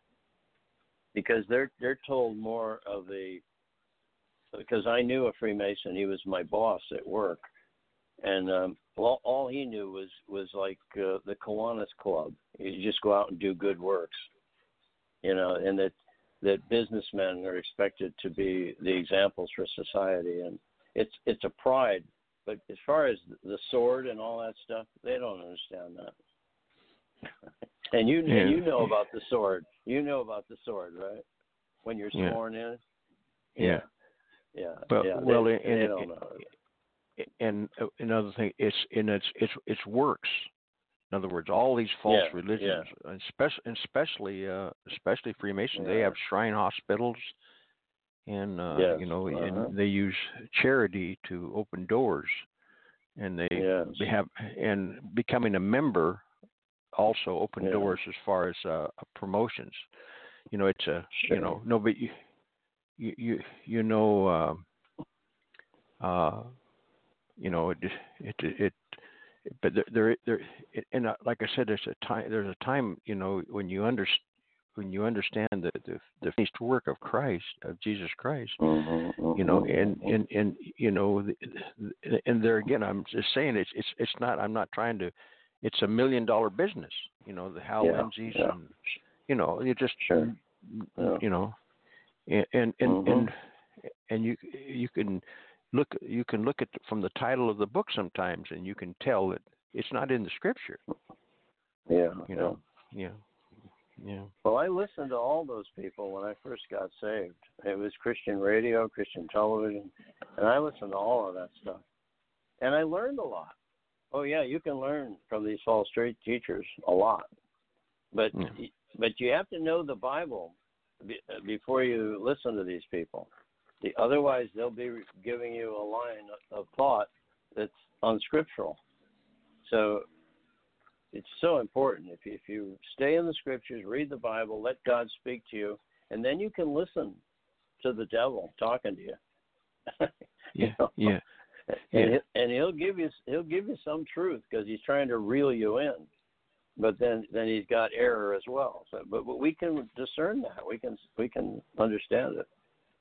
because they're they're told more of a. Because I knew a Freemason, he was my boss at work. And um, well, all he knew was was like uh, the Kiwanis Club. You just go out and do good works, you know, and that that businessmen are expected to be the examples for society, and it's it's a pride. But as far as the sword and all that stuff, they don't understand that. And you yeah. and you know about the sword. You know about the sword, right? when you're yeah. sworn in. Yeah. Yeah. But, yeah. well, they, and, they don't know. and another thing, it's in its it's it's works. In other words, all these false Yeah, religions, yeah. especially especially uh, especially Freemasons, Yeah. they have shrine hospitals, and uh, Yes. you know, uh-huh. and they use charity to open doors, and they Yes. have and becoming a member also open Yeah. doors as far as uh, promotions. You know, it's a Sure. you know no, but you you you, you know. Uh, uh, you know, it it it, but there there, there and like I said, there's a time there's a time you know when you under, when you understand the, the the finished work of Christ, of Jesus Christ, mm-hmm, mm-hmm, you know, and mm-hmm. and and you know, and there again, I'm just saying it's it's it's not I'm not trying to, it's a million dollar business, you know, the Hal Yeah, Lindsey's yeah. and you know, you just Sure. Yeah. you know, and and and, Mm-hmm. and and you you can look you can look at from the title of the book sometimes, and you can tell that it's not in the scripture. Yeah. You know. Yeah. Yeah. Well, I listened to all those people when I first got saved. It was Christian radio, Christian television, and I listened to all of that stuff. And I learned a lot. Oh yeah, you can learn from these false straight teachers a lot, but yeah. but you have to know the Bible before you listen to these people. Otherwise, they'll be giving you a line of thought that's unscriptural. So it's so important. If you, if you stay in the scriptures, read the Bible, let God speak to you, and then you can listen to the devil talking to you. Yeah, you know? yeah, and, yeah. He, and he'll give you he'll give you some truth because he's trying to reel you in. But then, then he's got error as well. So, but, but we can discern that. We can we can understand it.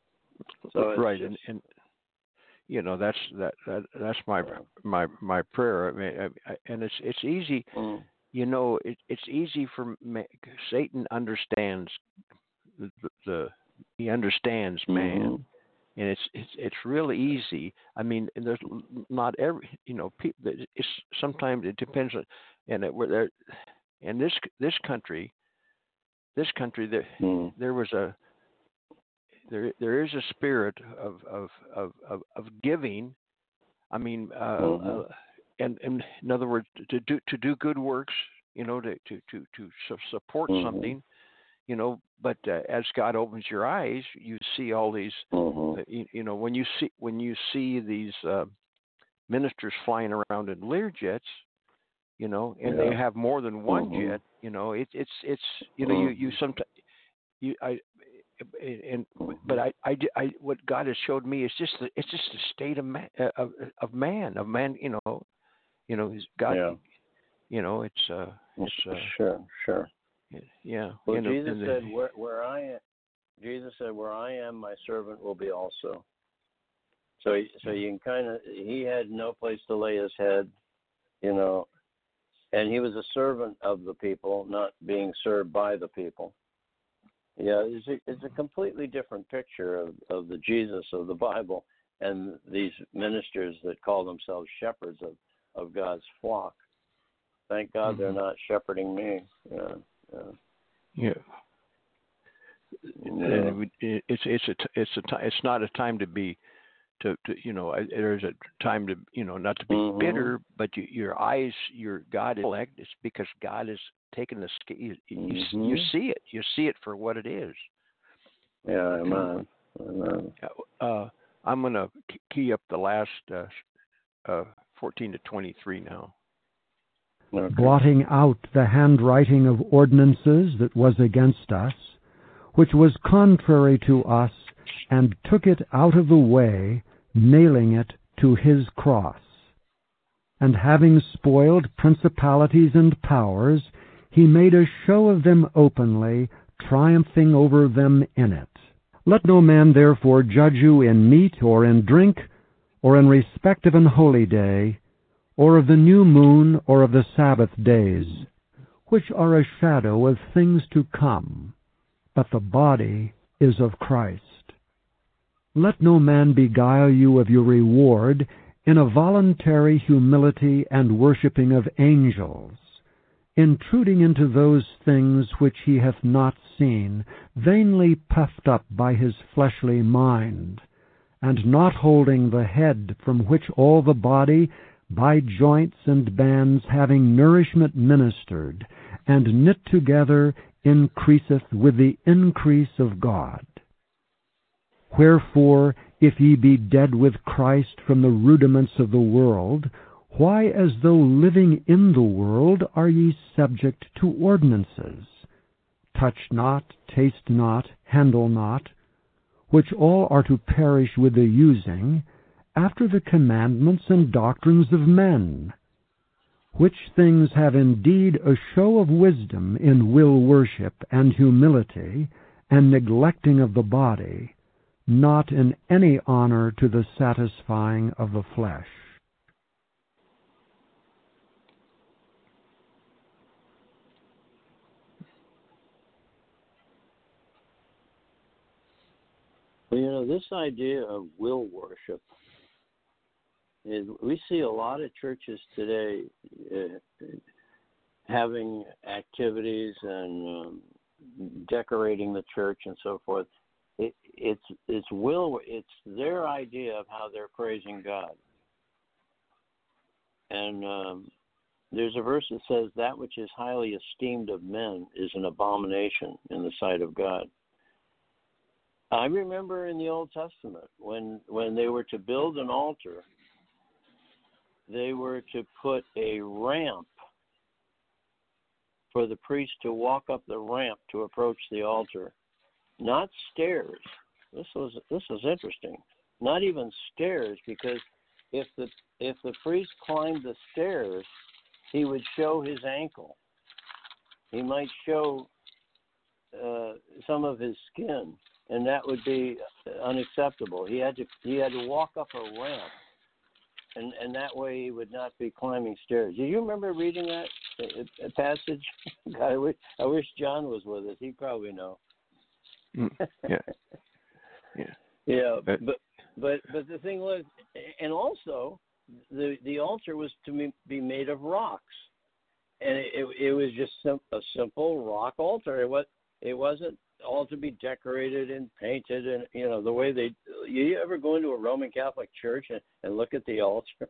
So right, just, and, and you know that's that, that that's my my my prayer. I mean, I, I, and it's it's easy. mm. You know, it, it's easy for Satan understands the, the, the he understands man, mm-hmm. and it's it's it's really easy. I mean, there's not every you know people. It's sometimes it depends on, and it, there, in this this country, this country there mm. there was a. There, there is a spirit of of, of, of, of giving. I mean, uh, mm-hmm. uh, and, and in other words, to do to do good works, you know, to to to, to support mm-hmm. something, you know. But uh, as God opens your eyes, you see all these. Mm-hmm. Uh, you, you know, when you see when you see these uh, ministers flying around in Learjets, you know, and yeah. they have more than one mm-hmm. jet. You know, it, it's it's you know mm-hmm. you you sometimes you I. And but I, I, I, what God has showed me is just the, it's just the state of man, of, of man, of man. You know, you know, God. Yeah. You know, it's uh, it's uh, sure, sure. Yeah. Well, in Jesus the, in the, said, "Where where I am, Jesus said, where I am, my servant will be also." So, he, so you can kind of. He had no place to lay his head, you know, and he was a servant of the people, not being served by the people. Yeah, it's a, it's a completely different picture of, of the Jesus of the Bible and these ministers that call themselves shepherds of, of God's flock. Thank God mm-hmm. they're not shepherding me. Yeah, yeah. yeah. And it, it's it's a it's a it's not a time to be to, to you know there's a time to you know not to be mm-hmm. bitter, but you, your eyes your God is elect. It's because God is taking the you, mm-hmm. you you see it you see it for what it is. Yeah, amen. Amen. Uh, I'm gonna key up the last uh, uh, fourteen to twenty-three now. Okay. Blotting out the handwriting of ordinances that was against us, which was contrary to us, and took it out of the way, nailing it to his cross. And having spoiled principalities and powers, he made a show of them openly, triumphing over them in it. Let no man therefore judge you in meat or in drink, or in respect of an holy day, or of the new moon, or of the Sabbath days, which are a shadow of things to come, but the body is of Christ. Let no man beguile you of your reward in a voluntary humility and worshipping of angels, intruding into those things which he hath not seen, vainly puffed up by his fleshly mind, and not holding the head, from which all the body, by joints and bands having nourishment ministered, and knit together, increaseth with the increase of God. Wherefore, if ye be dead with Christ from the rudiments of the world, why, as though living in the world, are ye subject to ordinances? Touch not, taste not, handle not, which all are to perish with the using, after the commandments and doctrines of men, which things have indeed a show of wisdom in will worship and humility, and neglecting of the body, not in any honor to the satisfying of the flesh. Well, you know, this idea of will worship is, we see a lot of churches today uh, having activities and um, decorating the church and so forth. It, it's it's will it's their idea of how they're praising God. And um, there's a verse that says, "That which is highly esteemed of men is an abomination in the sight of God." I remember in the Old Testament when when they were to build an altar, they were to put a ramp for the priest to walk up the ramp to approach the altar. Not stairs. This was this was interesting. Not even stairs, because if the if the priest climbed the stairs, he would show his ankle. He might show uh, some of his skin, and that would be unacceptable. He had to he had to walk up a ramp, and, and that way he would not be climbing stairs. Do you remember reading that a, a passage? God, I wish I wish John was with us. He'd probably know. Mm, yeah, yeah, yeah. But, But but but the thing was, and also the the altar was to be made of rocks, and it it, it was just sim- a simple rock altar. It was it wasn't all to be decorated and painted, and you know the way they. You ever go into a Roman Catholic church and, and look at the altar?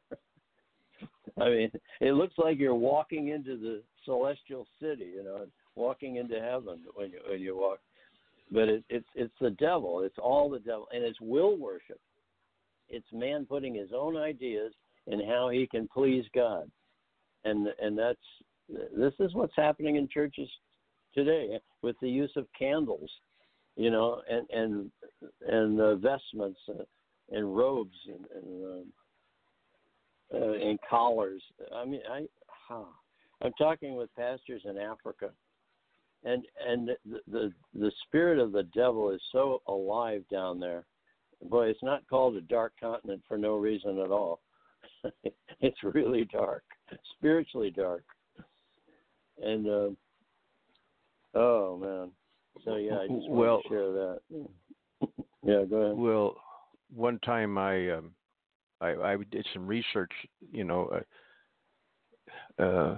I mean, it looks like you're walking into the celestial city, you know, walking into heaven when you when you walk. But it, it's it's the devil. It's all the devil, and it's will worship. It's man putting his own ideas in how he can please God, and and that's this is what's happening in churches today with the use of candles, you know, and and and uh, vestments and, and robes and and, um, uh, and collars. I mean, I huh. I'm talking with pastors in Africa. And and the, the the spirit of the devil is so alive down there. Boy, it's not called a dark continent for no reason at all. It's really dark, spiritually dark. And uh, oh man, so yeah, I just well, want to share that. Yeah, go ahead. Well, one time I um, I, I did some research, you know. Uh, uh,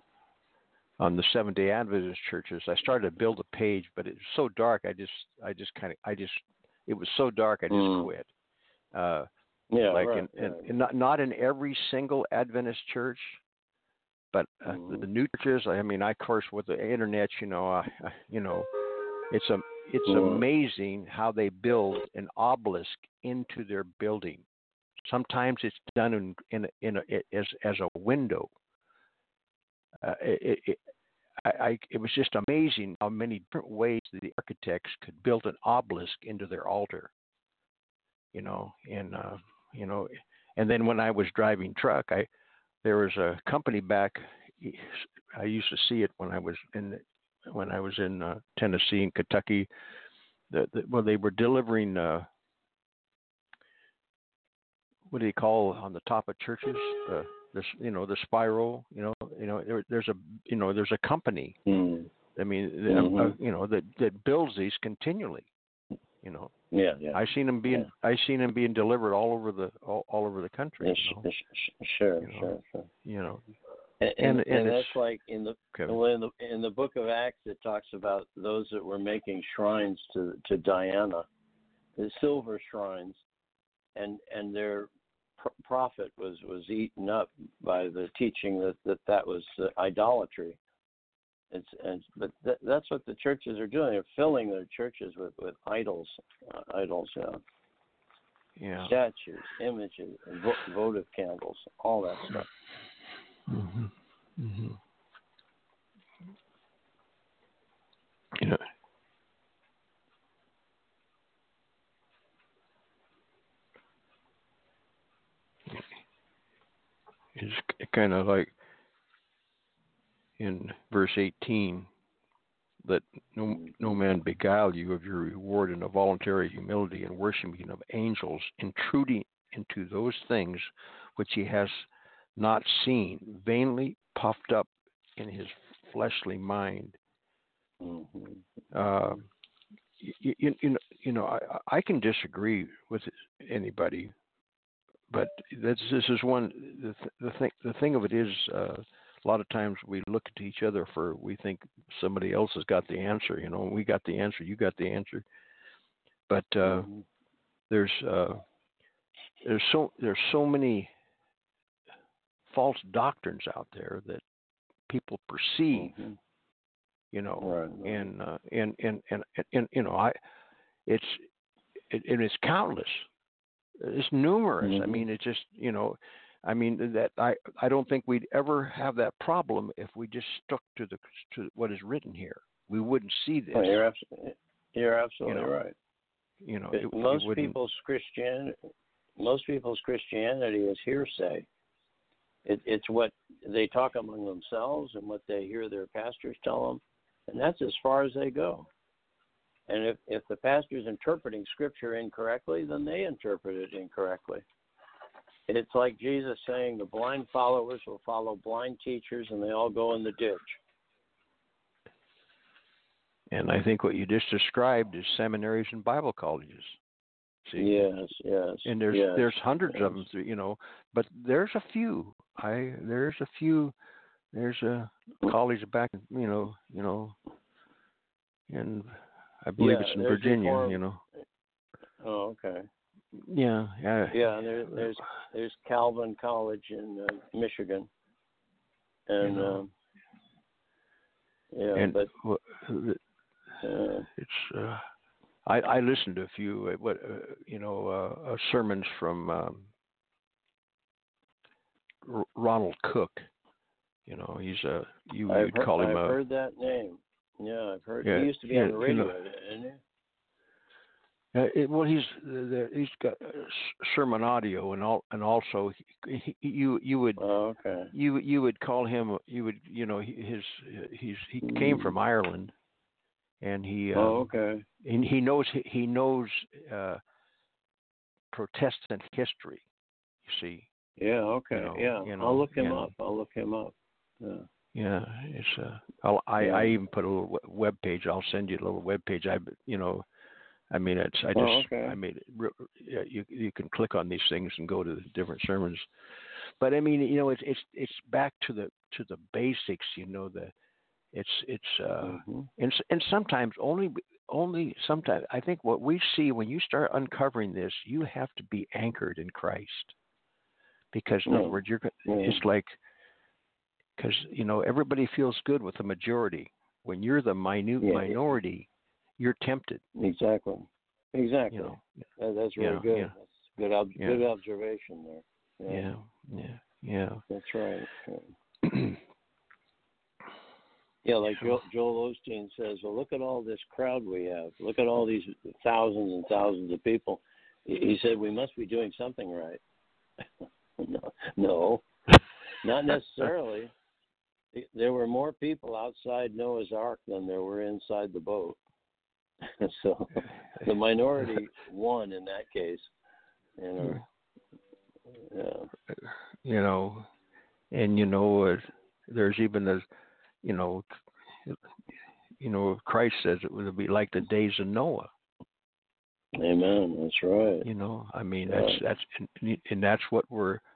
on the Seventh-day Adventist churches. I started to build a page, but it was so dark. I just, I just kind of, I just, it was so dark. I just mm. quit. Uh, yeah, like right, in, in, right. in not not in every single Adventist church, but uh, mm. the, the new churches. I mean, I of course with the internet, you know, I, I, you know, it's a, it's mm. amazing how they build an obelisk into their building. Sometimes it's done in in, in a, as as a window. Uh, it, it, I, I, it was just amazing how many different ways the architects could build an obelisk into their altar, you know, and, uh, you know, and then when I was driving truck, I, there was a company back, I used to see it when I was in, when I was in uh, Tennessee and Kentucky, the, the, well, they were delivering, uh, what do you call on the top of churches? Uh, This, you know, the spiral, you know, you know, there, there's a, you know, there's a company. Mm. I mean, mm-hmm. uh, you know, that that builds these continually. You know. Yeah, yeah. I've seen them being, yeah. I've seen them being delivered all over the, all, all over the country. Yeah, you know? sh- sh- sure, you know, sure, sure. You know. And, And- and, and and it's- that's like in the, Okay. well, in the in the book of Acts, it talks about those that were making shrines to to Diana, the silver shrines, and and their pr- profit was was eaten up by the teaching that that, that was uh, idolatry. It's and but th- that's what the churches are doing. They're filling their churches with with idols, uh, idols, yeah. Yeah. Statues, images, vo- votive candles, all that stuff. Mm-hmm. Mm-hmm. You know, it's kind of like in verse eighteen, let no, no man beguile you of your reward in a voluntary humility and worshiping of angels, intruding into those things which he has not seen, vainly puffed up in his fleshly mind. Mm-hmm. Uh, you, you, you know, you know I, I can disagree with anybody, but this, this is one. The, the thing, the thing of it is, uh, a lot of times we look at each other for we think somebody else has got the answer. You know, we got the answer, you got the answer, but uh, Mm-hmm. there's uh, there's so there's so many false doctrines out there that people perceive. Mm-hmm. You know, Right, right. and, uh, and and and and you know, I it's it, and it's countless. It's numerous. Mm-hmm. I mean, it's just you know, I mean that I I don't think we'd ever have that problem if we just stuck to the to what is written here. We wouldn't see this. Oh, you're absolutely you're absolutely You know, right. You know, But it, most it wouldn't. people's Christian most people's Christianity is hearsay. It, it's what they talk among themselves and what they hear their pastors tell them, and that's as far as they go. And if, if the pastor's interpreting Scripture incorrectly, then they interpret it incorrectly. It's like Jesus saying the blind followers will follow blind teachers, and they all go in the ditch. And I think what you just described is seminaries and Bible colleges. See? Yes, yes. And there's yes, there's hundreds yes. of them, you know, but there's a few. I there's a few. There's a college back, you know, you know, and I believe Yeah, it's in there's Virginia, Reform- you know. Oh, okay. Yeah, yeah. Yeah, there, there's there's Calvin College in uh, Michigan, and You know. um, yeah, and but w- uh, it's. Uh, I I listened to a few, uh, what uh, you know, uh, uh, sermons from um, R- Ronald Cook. You know, he's a you I've, you'd heard, call him I've a. heard that name. Yeah, I've heard. Yeah, he used to be yeah, on the you radio, know. didn't he? Uh, it, well, he's the, he's got uh, s- sermon audio, and all, and also he, he, you you would Oh, okay. you you would call him you would you know he- his he's he came from Ireland, and he um, Oh, okay. and he knows he knows uh, Protestant history. You see, Yeah, okay. You know, yeah, you know, I'll look him yeah. up. I'll look him up. Yeah. yeah, it's uh, I'll, I Yeah. I even put a little web page. I'll send you a little web page. I you know. I mean, it's. I just. Oh, okay. I made it. re- yeah, You you can click on these things and go to the different sermons, but I mean, you know, it's it's it's back to the to the basics. You know, the it's it's uh, hmm and s- and sometimes only only sometimes I think what we see when you start uncovering this, you have to be anchored in Christ, because in Yeah. other words, you're go- Yeah. it's like because you know everybody feels good with the majority. When you're the minute Yeah. minority, you're tempted. Exactly. Exactly. You know. That, that's really Yeah, good. yeah. That's good. Ob- Yeah. Good observation there. Yeah, yeah, yeah. That's right. Yeah. Yeah, like Joel, Joel Osteen says, well, look at all this crowd we have. Look at all these thousands and thousands of people. He he said, we must be doing something right. no, no, not necessarily. There were more people outside Noah's Ark than there were inside the boat. So the minority won in that case. You know, yeah. You know, and you know, uh, there's even a, you know, you know, Christ says it would be like the days of Noah. Amen. That's right. You know, I mean, that's Right. that's and, and that's what we're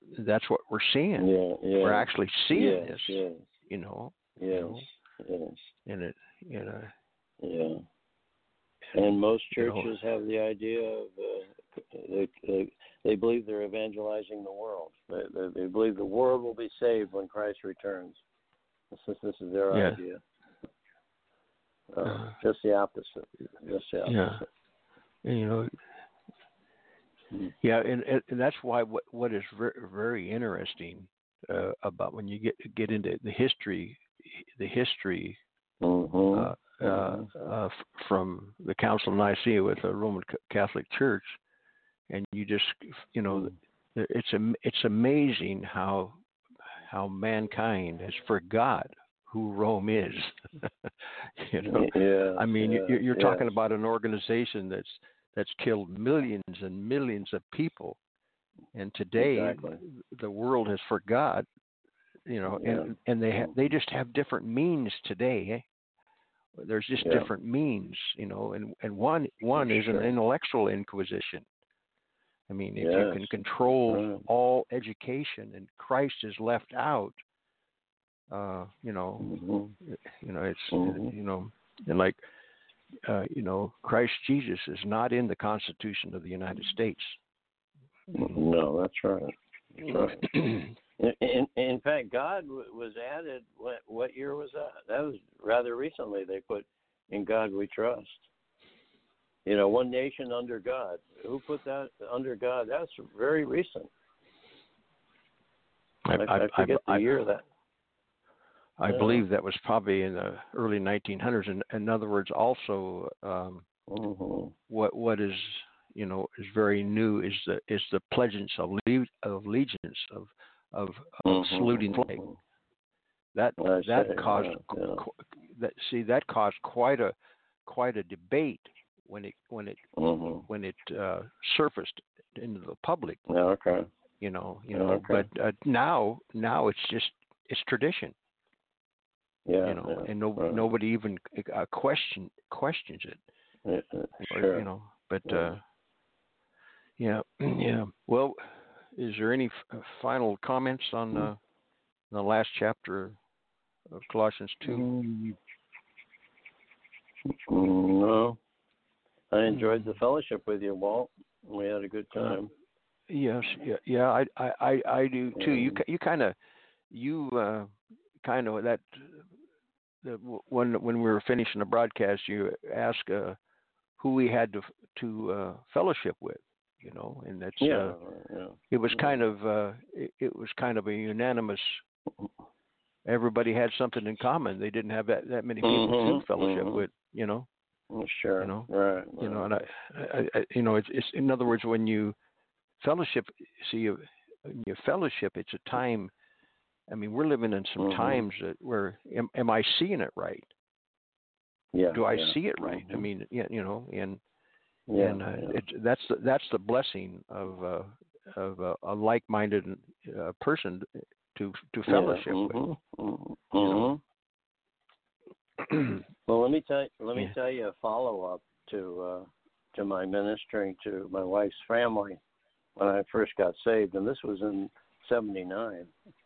that's what we're seeing. Yeah, yeah. We're actually seeing yes, this. Yes. You know. Yes. You know, Yes. and it, you know. Yeah. And most You know, churches have the idea of uh, they, they they believe they're evangelizing the world. They, they, they believe the world will be saved when Christ returns. This is, this is their yeah. idea. Uh, Uh, just the opposite. Just the opposite. Yeah. And, you know. Mm-hmm. Yeah, and, and that's why what what is very, very interesting uh, about when you get get into the history, the history Mm-hmm. uh, uh, uh, f- from the Council of Nicaea with the Roman C- Catholic Church, and you just you know it's am- it's amazing how how mankind has forgot who Rome is. you know, Yeah, I mean, yeah, you're, you're yes. talking about an organization that's that's killed millions and millions of people, and today Exactly. the world has forgot. You know, Yeah. and and they ha- they just have different means today. Eh? There's just Yeah. different means, you know, and and one one is Sure. an intellectual inquisition. I mean, if Yes. you can control Right. all education and Christ is left out, uh, you know, Mm-hmm. you know, it's Mhm. you know, and like, uh, you know, Christ Jesus is not in the Constitution of the United States. No, that's right. That's right. In, in, in fact, God w- was added. What, what year was that? That was rather recently. They put, "In God We Trust." You know, one nation under God. Who put that under God? That's very recent. I, I, I forget I, the year that. I Yeah. believe that was probably in the early nineteen hundreds. In, in other words, also, um, Mm-hmm. what what is you know is very new is the is the pledges of le- of allegiance of of, of Mm-hmm. saluting flag. Mm-hmm. That I that say, caused yeah, yeah. qu- that see that caused quite a quite a debate when it when it Mm-hmm. when it uh, surfaced into the public. Yeah, okay. You know, you know, Okay. but uh, now now it's just it's tradition. Yeah. You know, yeah, and no, right. nobody even uh, question questions it. Yeah, Or, sure. you know, but Yeah. uh, yeah, yeah. Well, is there any f- final comments on uh, the last chapter of Colossians two? Mm, no, I enjoyed the fellowship with you, Walt. We had a good time. Yes, yeah, yeah. I, I, I, I do too. You, Mm. ki- you kind of, you uh, kind of that. The, when when we were finishing the broadcast, you asked uh, who we had to to uh, fellowship with, you know, and that's Yeah, uh, yeah. it was kind of uh, it, it was kind of a unanimous. Everybody had something in common. They didn't have that, that many people Mhm, to fellowship mhm. with, you know. Well, sure. You know, right. You know, right. and I, I, I you know, it's, it's in other words, when you fellowship, see, you, when you fellowship, it's a time. I mean, we're living in some Mhm. times that where am, am I seeing it right? Yeah. Do I yeah. see it right? I Mhm. mean, yeah, you know, and Yeah. and uh, yeah. it, that's the that's the blessing of uh, of uh, a like-minded uh, person to to fellowship yeah. with. Mhm, mhm, You know? mhm. Well, let me tell let me Yeah. tell you a follow up to uh, to my ministering to my wife's family when I first got saved, and this was in seventy-nine.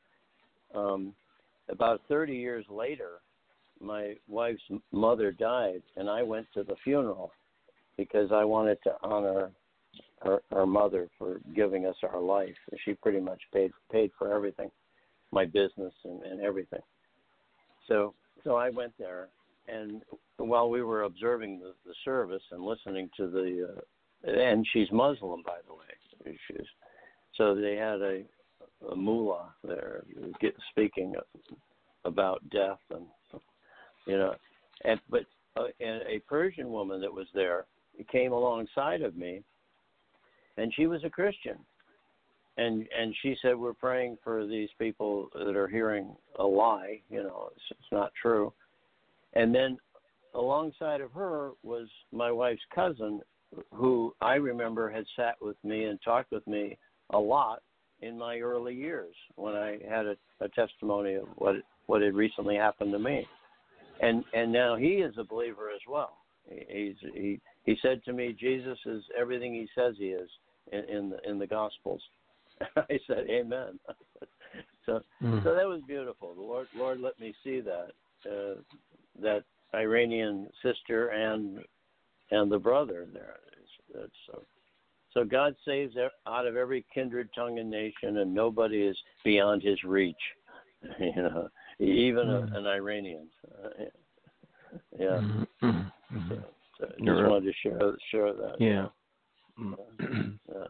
Um, about thirty years later, my wife's mother died, and I went to the funeral because I wanted to honor her, her mother for giving us our life. She pretty much paid paid for everything, my business and, and everything. So so I went there, and while we were observing the, the service and listening to the, uh, and she's Muslim, by the way, she's, so they had a, a mullah there get, speaking about death and, you know, and but uh, and a Persian woman that was there came alongside of me, and she was a Christian, and and she said, "We're praying for these people that are hearing a lie, you know, it's, it's not true." And then alongside of her was my wife's cousin, who I remember had sat with me and talked with me a lot in my early years when I had a, a testimony of what what had recently happened to me. And and now he is a believer as well. He's he he said to me, Jesus is everything he says he is in, in the in the Gospels, I said, "Amen." so, Mm. so that was beautiful. The Lord, Lord, let me see that uh, that Iranian sister and and the brother there. It's, it's so, so God saves out of every kindred, tongue, and nation, and nobody is beyond His reach. You know, even Mm. a, an Iranian. Uh, yeah. Mm-hmm. Mm-hmm. So, so I just You're wanted to share share that. Yeah. Yeah.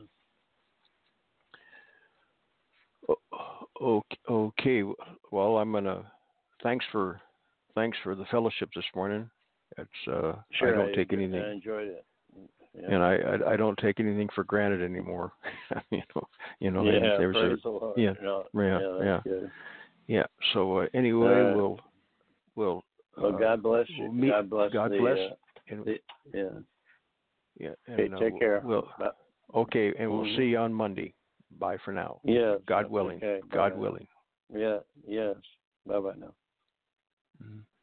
Okay. Okay. Well, I'm gonna. Thanks for, thanks for the fellowship this morning. It's. Uh, Sure, I don't I, take anything, I enjoyed it. Yeah. and I, I I don't take anything for granted anymore. you know. You know. Yeah, there's praise a, the Lord. Yeah. No, Yeah. yeah, that's Yeah. good. Yeah. So uh, anyway, Uh, we'll we'll. Well, uh, God bless you. we'll meet. God bless. God the, bless. Uh, and, the, yeah. yeah. Okay, And uh, take care. we'll. Bye. Okay, and we'll Mhm. see you on Monday. Bye for now. Yes. God willing. Okay. God Bye. willing. Yeah. Yes. Bye bye now. Mm-hmm.